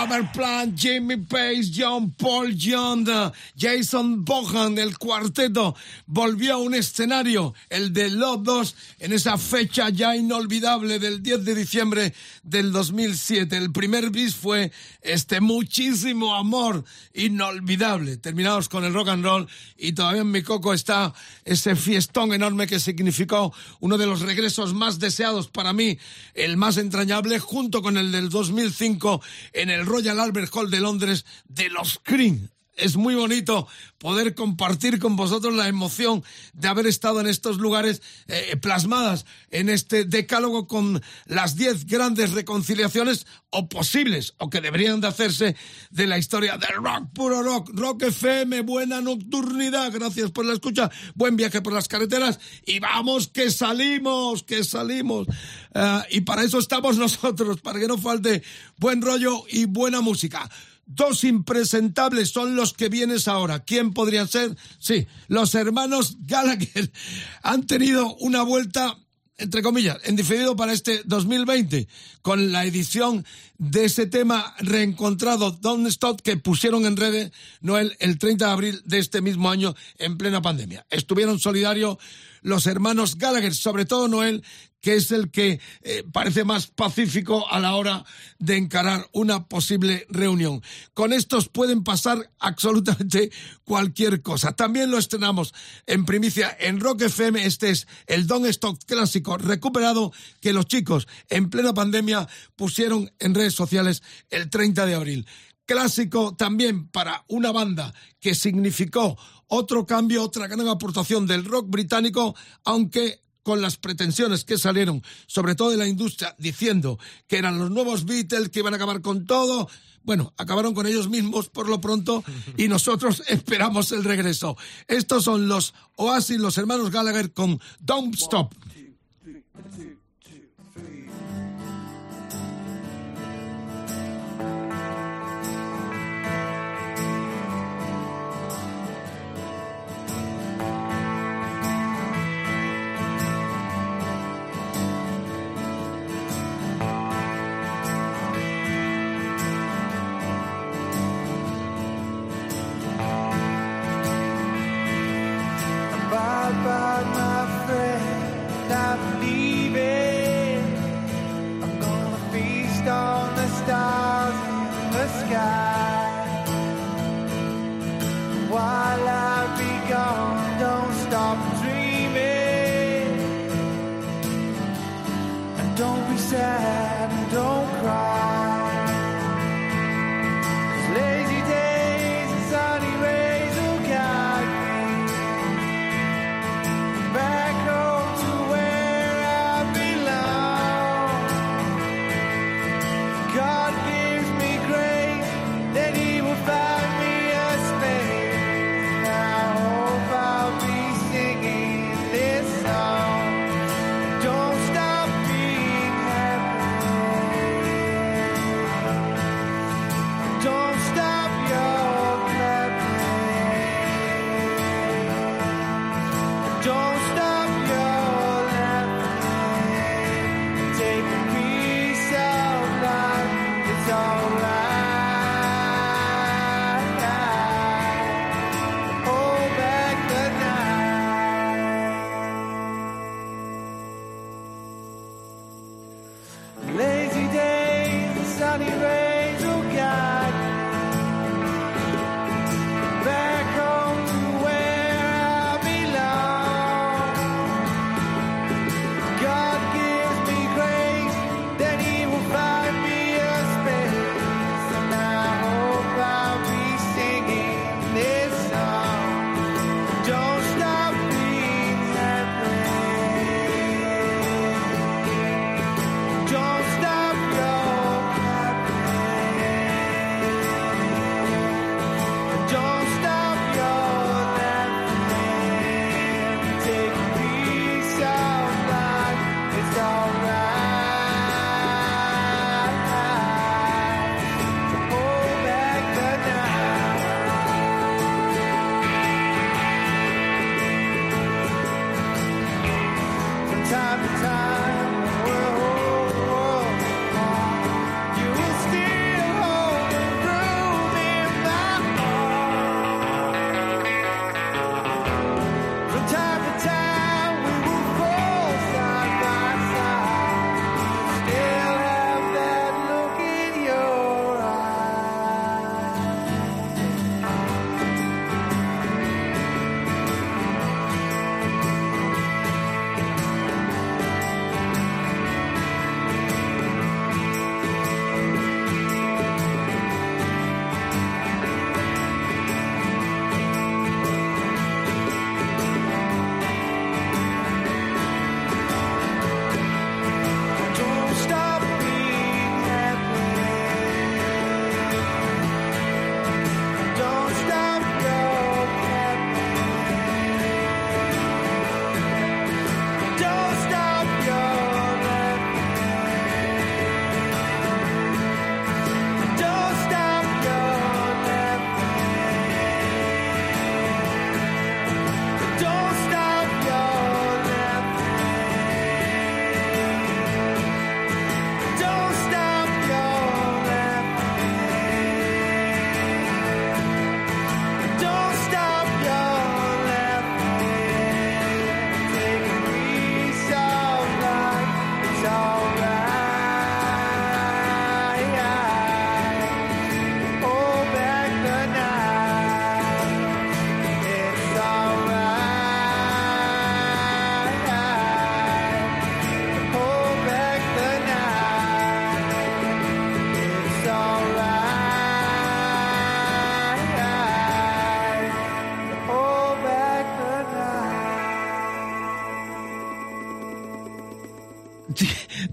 Robert Plant, Jimmy Page, John Paul Young, Jason Bonham, el cuarteto volvió a un escenario, el de Love dos, en esa fecha ya inolvidable del diez de diciembre del dos mil siete. El primer bis fue este muchísimo amor, inolvidable. Terminados con el rock and roll y todavía en mi coco está ese fiestón enorme que significó uno de los regresos más deseados para mí, el más entrañable, junto con el del dos mil cinco en el Royal Albert Hall de Londres de los Cream. Es muy bonito poder compartir con vosotros la emoción de haber estado en estos lugares eh, plasmadas en este decálogo con las diez grandes reconciliaciones o posibles, o que deberían de hacerse, de la historia del rock, puro rock. Rock F M, buena nocturnidad, gracias por la escucha, buen viaje por las carreteras y vamos que salimos, que salimos. Uh, y para eso estamos nosotros, para que no falte buen rollo y buena música. Dos impresentables son los que vienes ahora. ¿Quién podrían ser? Sí, los hermanos Gallagher han tenido una vuelta, entre comillas, en diferido para este dos mil veinte, con la edición de ese tema reencontrado, Don't Stop, que pusieron en redes, Noel, el treinta de abril de este mismo año, en plena pandemia. Estuvieron solidarios los hermanos Gallagher, sobre todo Noel, que es el que eh, parece más pacífico a la hora de encarar una posible reunión. Con estos pueden pasar absolutamente cualquier cosa. También lo estrenamos en primicia en Rock F M. Este es el Don't Stop clásico recuperado que los chicos en plena pandemia pusieron en redes sociales el treinta de abril. Clásico también para una banda que significó otro cambio, otra gran aportación del rock británico, aunque con las pretensiones que salieron, sobre todo de la industria, diciendo que eran los nuevos Beatles, que iban a acabar con todo. Bueno, acabaron con ellos mismos por lo pronto y nosotros esperamos el regreso. Estos son los Oasis, los hermanos Gallagher con Don't Stop. Don't stop being happy.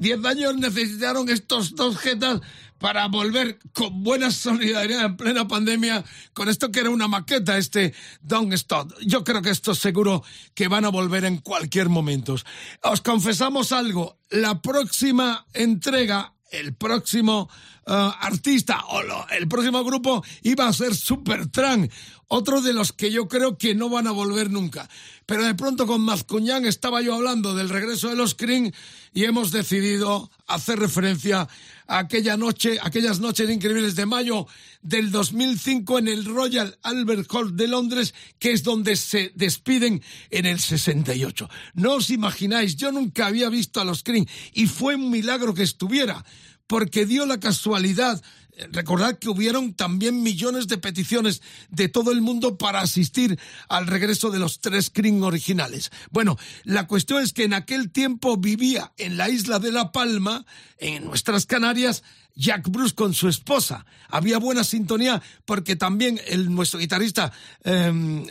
Diez años necesitaron estos dos jetas para volver con buena solidaridad en plena pandemia con esto que era una maqueta, este Don't Stop. Yo creo que esto seguro que van a volver en cualquier momento. Os confesamos algo, la próxima entrega, el próximo uh, artista o lo, el próximo grupo iba a ser Supertramp, otro de los que yo creo que no van a volver nunca. Pero de pronto con Mazcuñán estaba yo hablando del regreso de los Cream y hemos decidido hacer referencia a aquella noche, aquellas noches increíbles de mayo del dos mil cinco en el Royal Albert Hall de Londres, que es donde se despiden en el sesenta y ocho. No os imagináis, yo nunca había visto a los Cream y fue un milagro que estuviera, porque dio la casualidad. Recordad que hubieron también millones de peticiones de todo el mundo para asistir al regreso de los tres Cream originales. Bueno, la cuestión es que en aquel tiempo vivía en la isla de La Palma, en nuestras Canarias, Jack Bruce con su esposa. Había buena sintonía porque también el, nuestro guitarrista eh,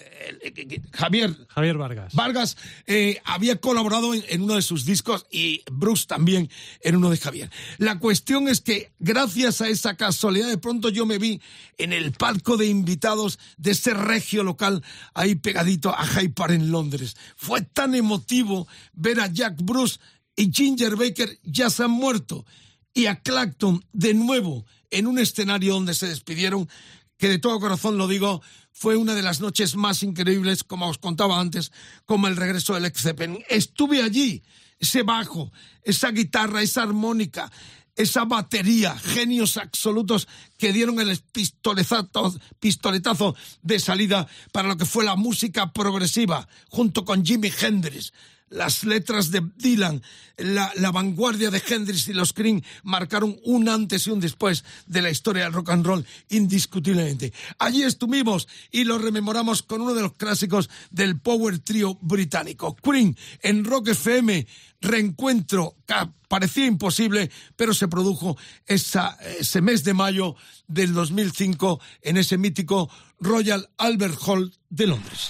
Javier, Javier Vargas, Vargas eh, había colaborado en, en uno de sus discos y Bruce también en uno de Javier. La cuestión es que gracias a esa casualidad de pronto yo me vi en el palco de invitados de ese regio local ahí pegadito a Hyde Park en Londres. Fue tan emotivo ver a Jack Bruce y Ginger Baker ya se han muerto, y a Clapton de nuevo en un escenario donde se despidieron, que de todo corazón lo digo, fue una de las noches más increíbles, como os contaba antes, como el regreso del Led Zeppelin. Estuve allí, ese bajo, esa guitarra, esa armónica, esa batería, genios absolutos que dieron el pistoletazo, pistoletazo de salida para lo que fue la música progresiva, junto con Jimi Hendrix. Las letras de Dylan, la, la vanguardia de Hendrix y los Cream marcaron un antes y un después de la historia del rock and roll, indiscutiblemente. Allí estuvimos y lo rememoramos con uno de los clásicos del power trio británico. Cream en Rock F M, reencuentro que parecía imposible, pero se produjo esa, ese mes de mayo del dos mil cinco en ese mítico Royal Albert Hall de Londres.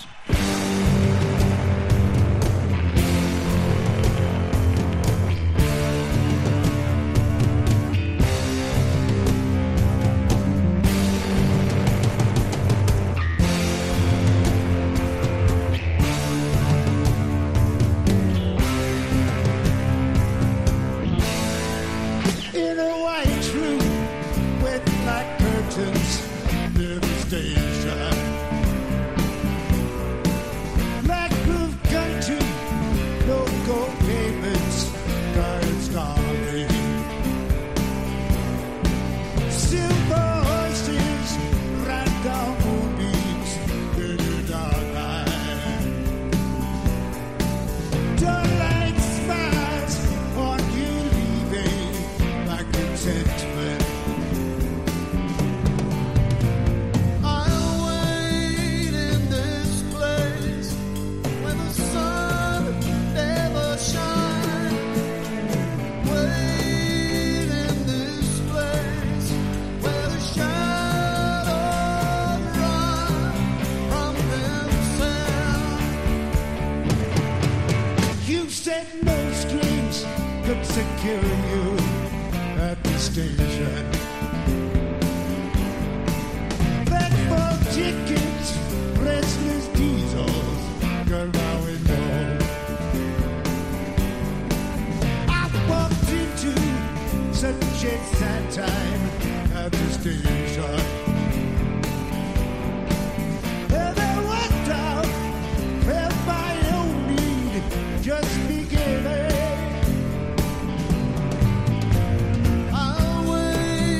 Just beginning. I'll wait.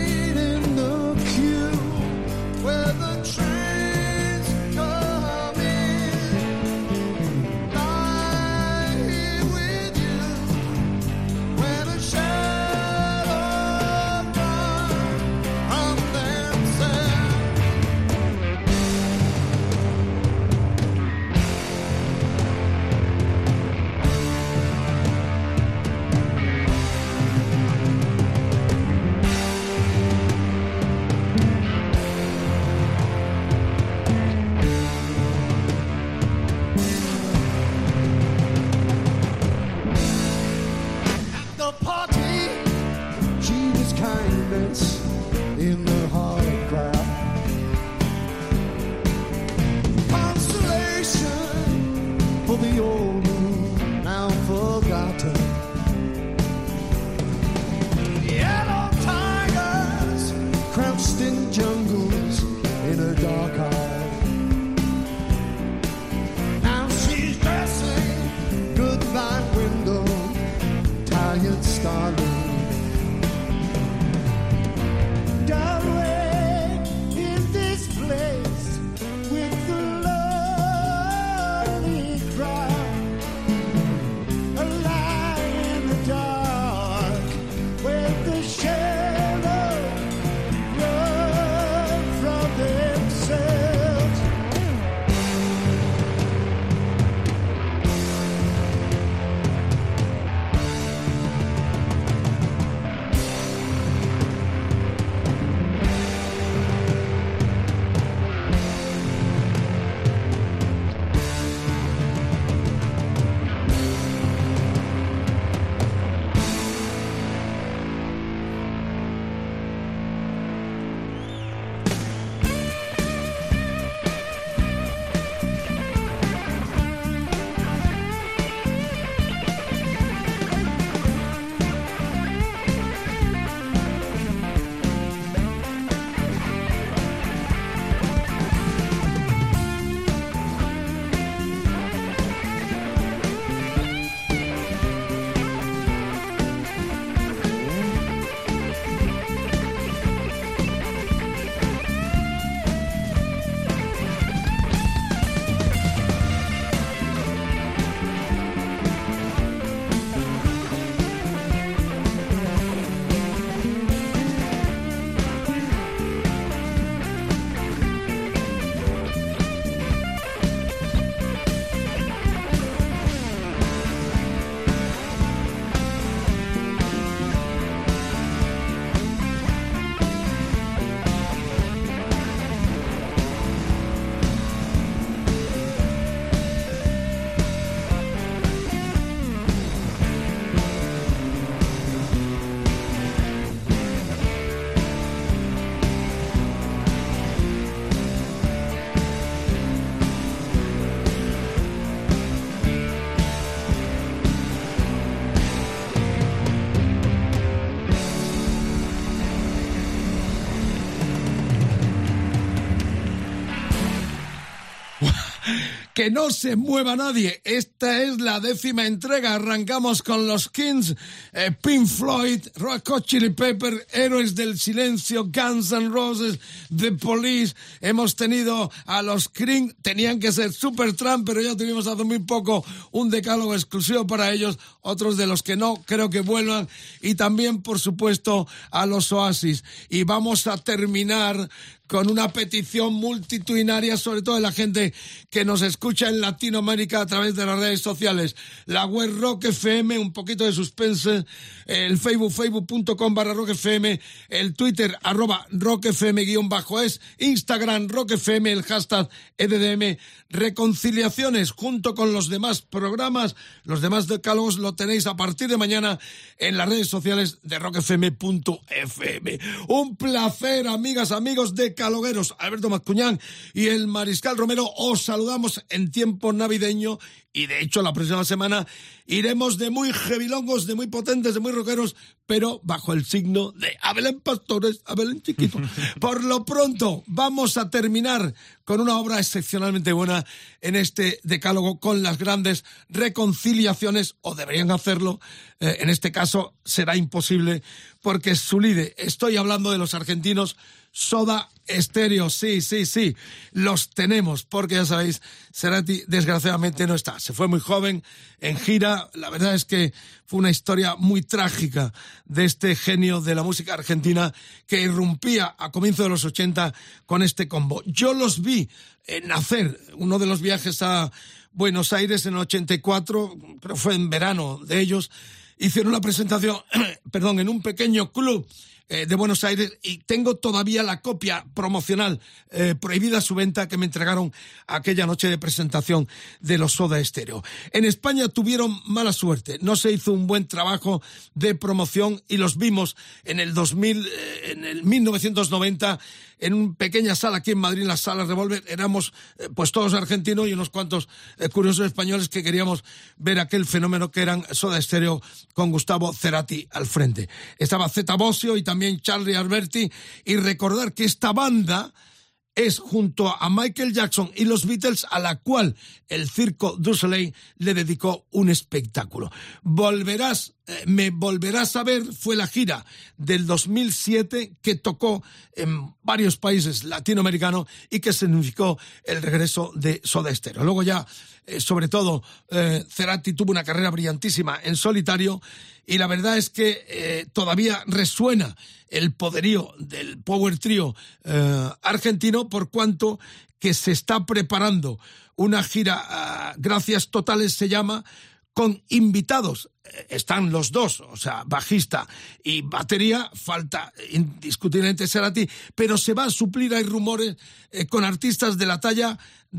Que no se mueva nadie. Esta es la décima entrega. Arrancamos con los Kings, eh, Pink Floyd, Red Hot Chili Pepper, Héroes del Silencio, Guns N' Roses, The Police. Hemos tenido a los Cream. Tenían que ser Supertramp, pero ya tuvimos hace muy poco un decálogo exclusivo para ellos. Otros de los que no creo que vuelvan. Y también, por supuesto, a los Oasis. Y vamos a terminar con una petición multitudinaria, sobre todo de la gente que nos escucha en Latinoamérica a través de las redes sociales. La web Rock F M, un poquito de suspense, el Facebook, facebook.com barra Rock FM, el Twitter, arroba Rock F M guión bajo es, Instagram Rock F M, el hashtag E D D M, reconciliaciones, junto con los demás programas, los demás decálogos lo tenéis a partir de mañana en las redes sociales de rock f m punto f m. Un placer, amigas, amigos de Calogueros, Alberto Mazcuñán y el Mariscal Romero. Os saludamos en tiempo navideño y de hecho la próxima semana iremos de muy jevilongos, de muy potentes, de muy rockeros, pero bajo el signo de a Belén Pastores, a Belén Chiquito. Por lo pronto vamos a terminar con una obra excepcionalmente buena en este decálogo, con las grandes reconciliaciones, o deberían hacerlo. Eh, en este caso será imposible porque su líder, estoy hablando de los argentinos Soda Stereo, sí, sí, sí, los tenemos, porque ya sabéis, Cerati desgraciadamente no está, se fue muy joven en gira. La verdad es que fue una historia muy trágica de este genio de la música argentina que irrumpía a comienzos de los ochenta con este combo. Yo los vi eh, nacer, uno de los viajes a Buenos Aires en el ochenta y cuatro, creo que fue en verano de ellos, hicieron una presentación, perdón, en un pequeño club de Buenos Aires, y tengo todavía la copia promocional eh, prohibida su venta que me entregaron aquella noche de presentación de los Soda Stereo. En España tuvieron mala suerte, no se hizo un buen trabajo de promoción y los vimos en el dos mil, eh, en el mil novecientos noventa en una pequeña sala aquí en Madrid, la Sala Revolver. Éramos eh, pues todos argentinos y unos cuantos eh, curiosos españoles que queríamos ver aquel fenómeno que eran Soda Stereo con Gustavo Cerati al frente. Estaba Zeta Bosio y también Charlie Alberti, y recordar que esta banda es, junto a Michael Jackson y los Beatles, a la cual el Circo du Soleil le dedicó un espectáculo. Volverás, eh, me volverás a ver fue la gira del dos mil siete que tocó en varios países latinoamericanos y que significó el regreso de Soda Stereo. Luego ya, eh, sobre todo, eh, Cerati tuvo una carrera brillantísima en solitario, y la verdad es que eh, todavía resuena el poderío del Power Trio eh, argentino, por cuanto que se está preparando una gira, uh, Gracias Totales se llama, con invitados. Están los dos, o sea, bajista y batería, falta indiscutiblemente Cerati, pero se va a suplir, hay rumores, eh, con artistas de la talla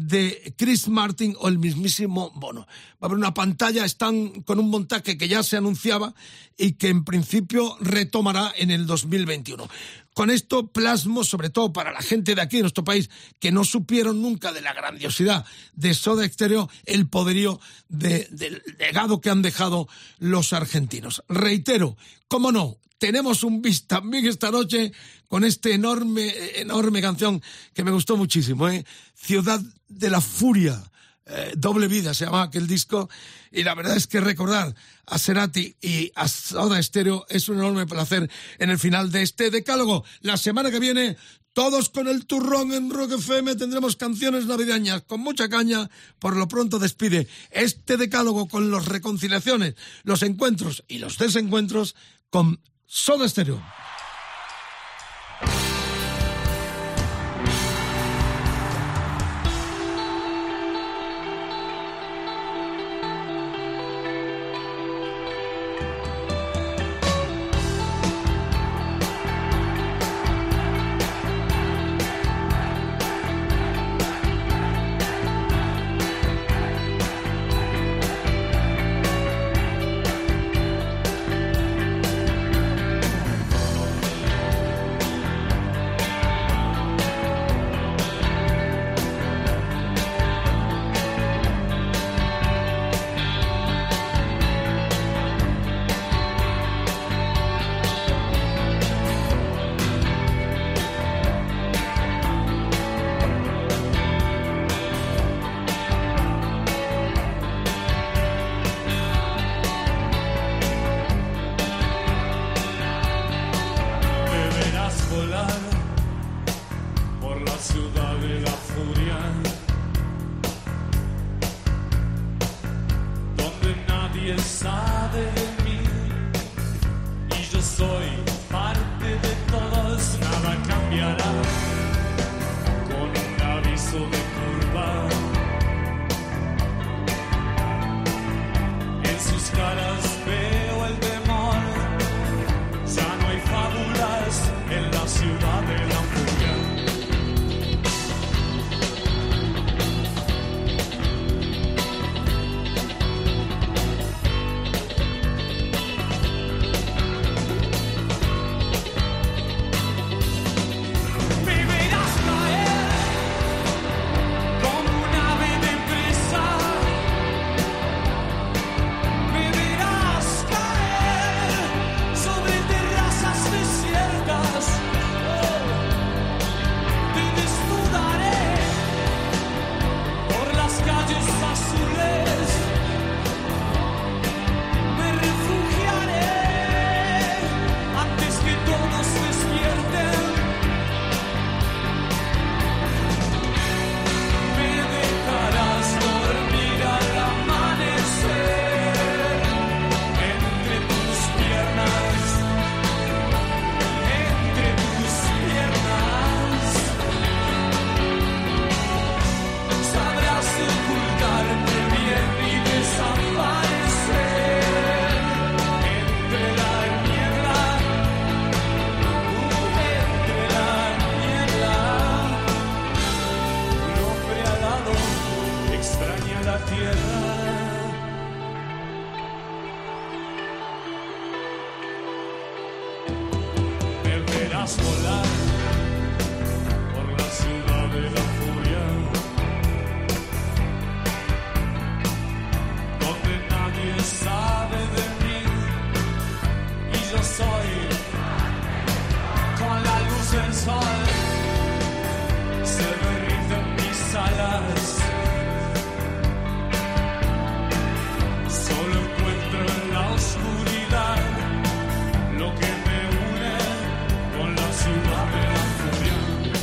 de Chris Martin o el mismísimo Bono. Va a haber una pantalla, están con un montaje que ya se anunciaba y que en principio retomará en el dos mil veintiuno. Con esto plasmo, sobre todo para la gente de aquí, de nuestro país, que no supieron nunca de la grandiosidad de Soda Stereo, el poderío de, del legado que han dejado los argentinos. Reitero, cómo no, tenemos un bis también esta noche con este enorme, enorme canción que me gustó muchísimo, ¿eh? Ciudad de la Furia. Eh, Doble Vida se llama aquel disco, y la verdad es que recordar a Cerati y a Soda Stereo es un enorme placer en el final de este decálogo. La semana que viene, todos con el turrón en Rock F M, tendremos canciones navideñas con mucha caña. Por lo pronto despide este decálogo con las reconciliaciones, los encuentros y los desencuentros con Soda Stereo. tierra. Me verás volar por la ciudad de la furia, donde nadie sabe de mí y yo soy con la luz del sol, se derriten mis alas. Solo encuentro en la oscuridad lo que me une con la ciudad de la furia.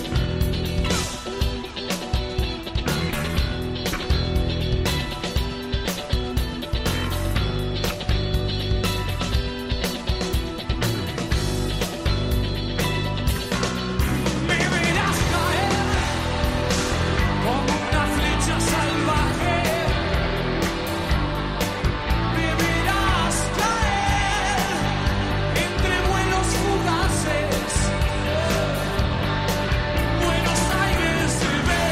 Me verás caer como una flecha salvaje. Me verás caer entre vuelos fugaces. Buenos Aires se ve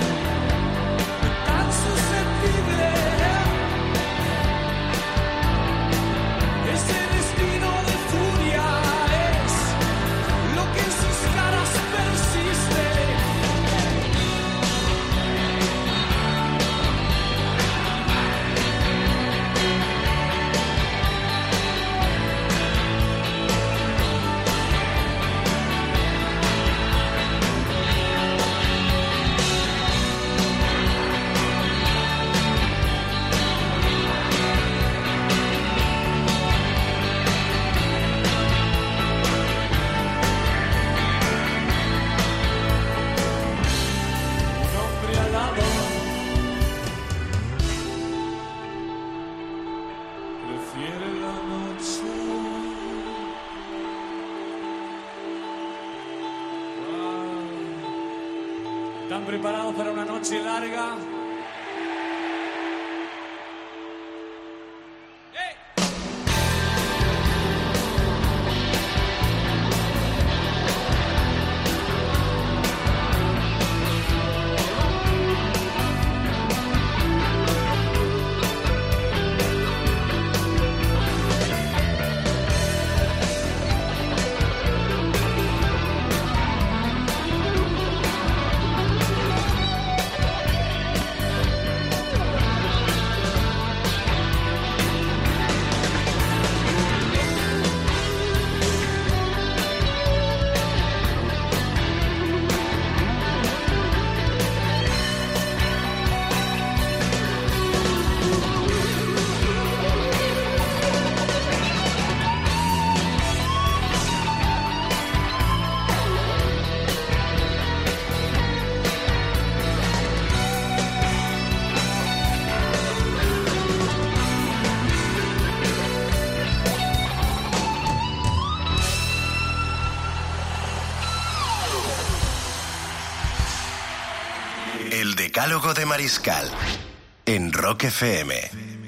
tan susceptible. Ese destino de furia es lo que en sus caras persiste. Un hombre alado prefiere la noche. Wow. ¿Están preparados para una noche larga? El Decálogo de Mariscal en Rock F M.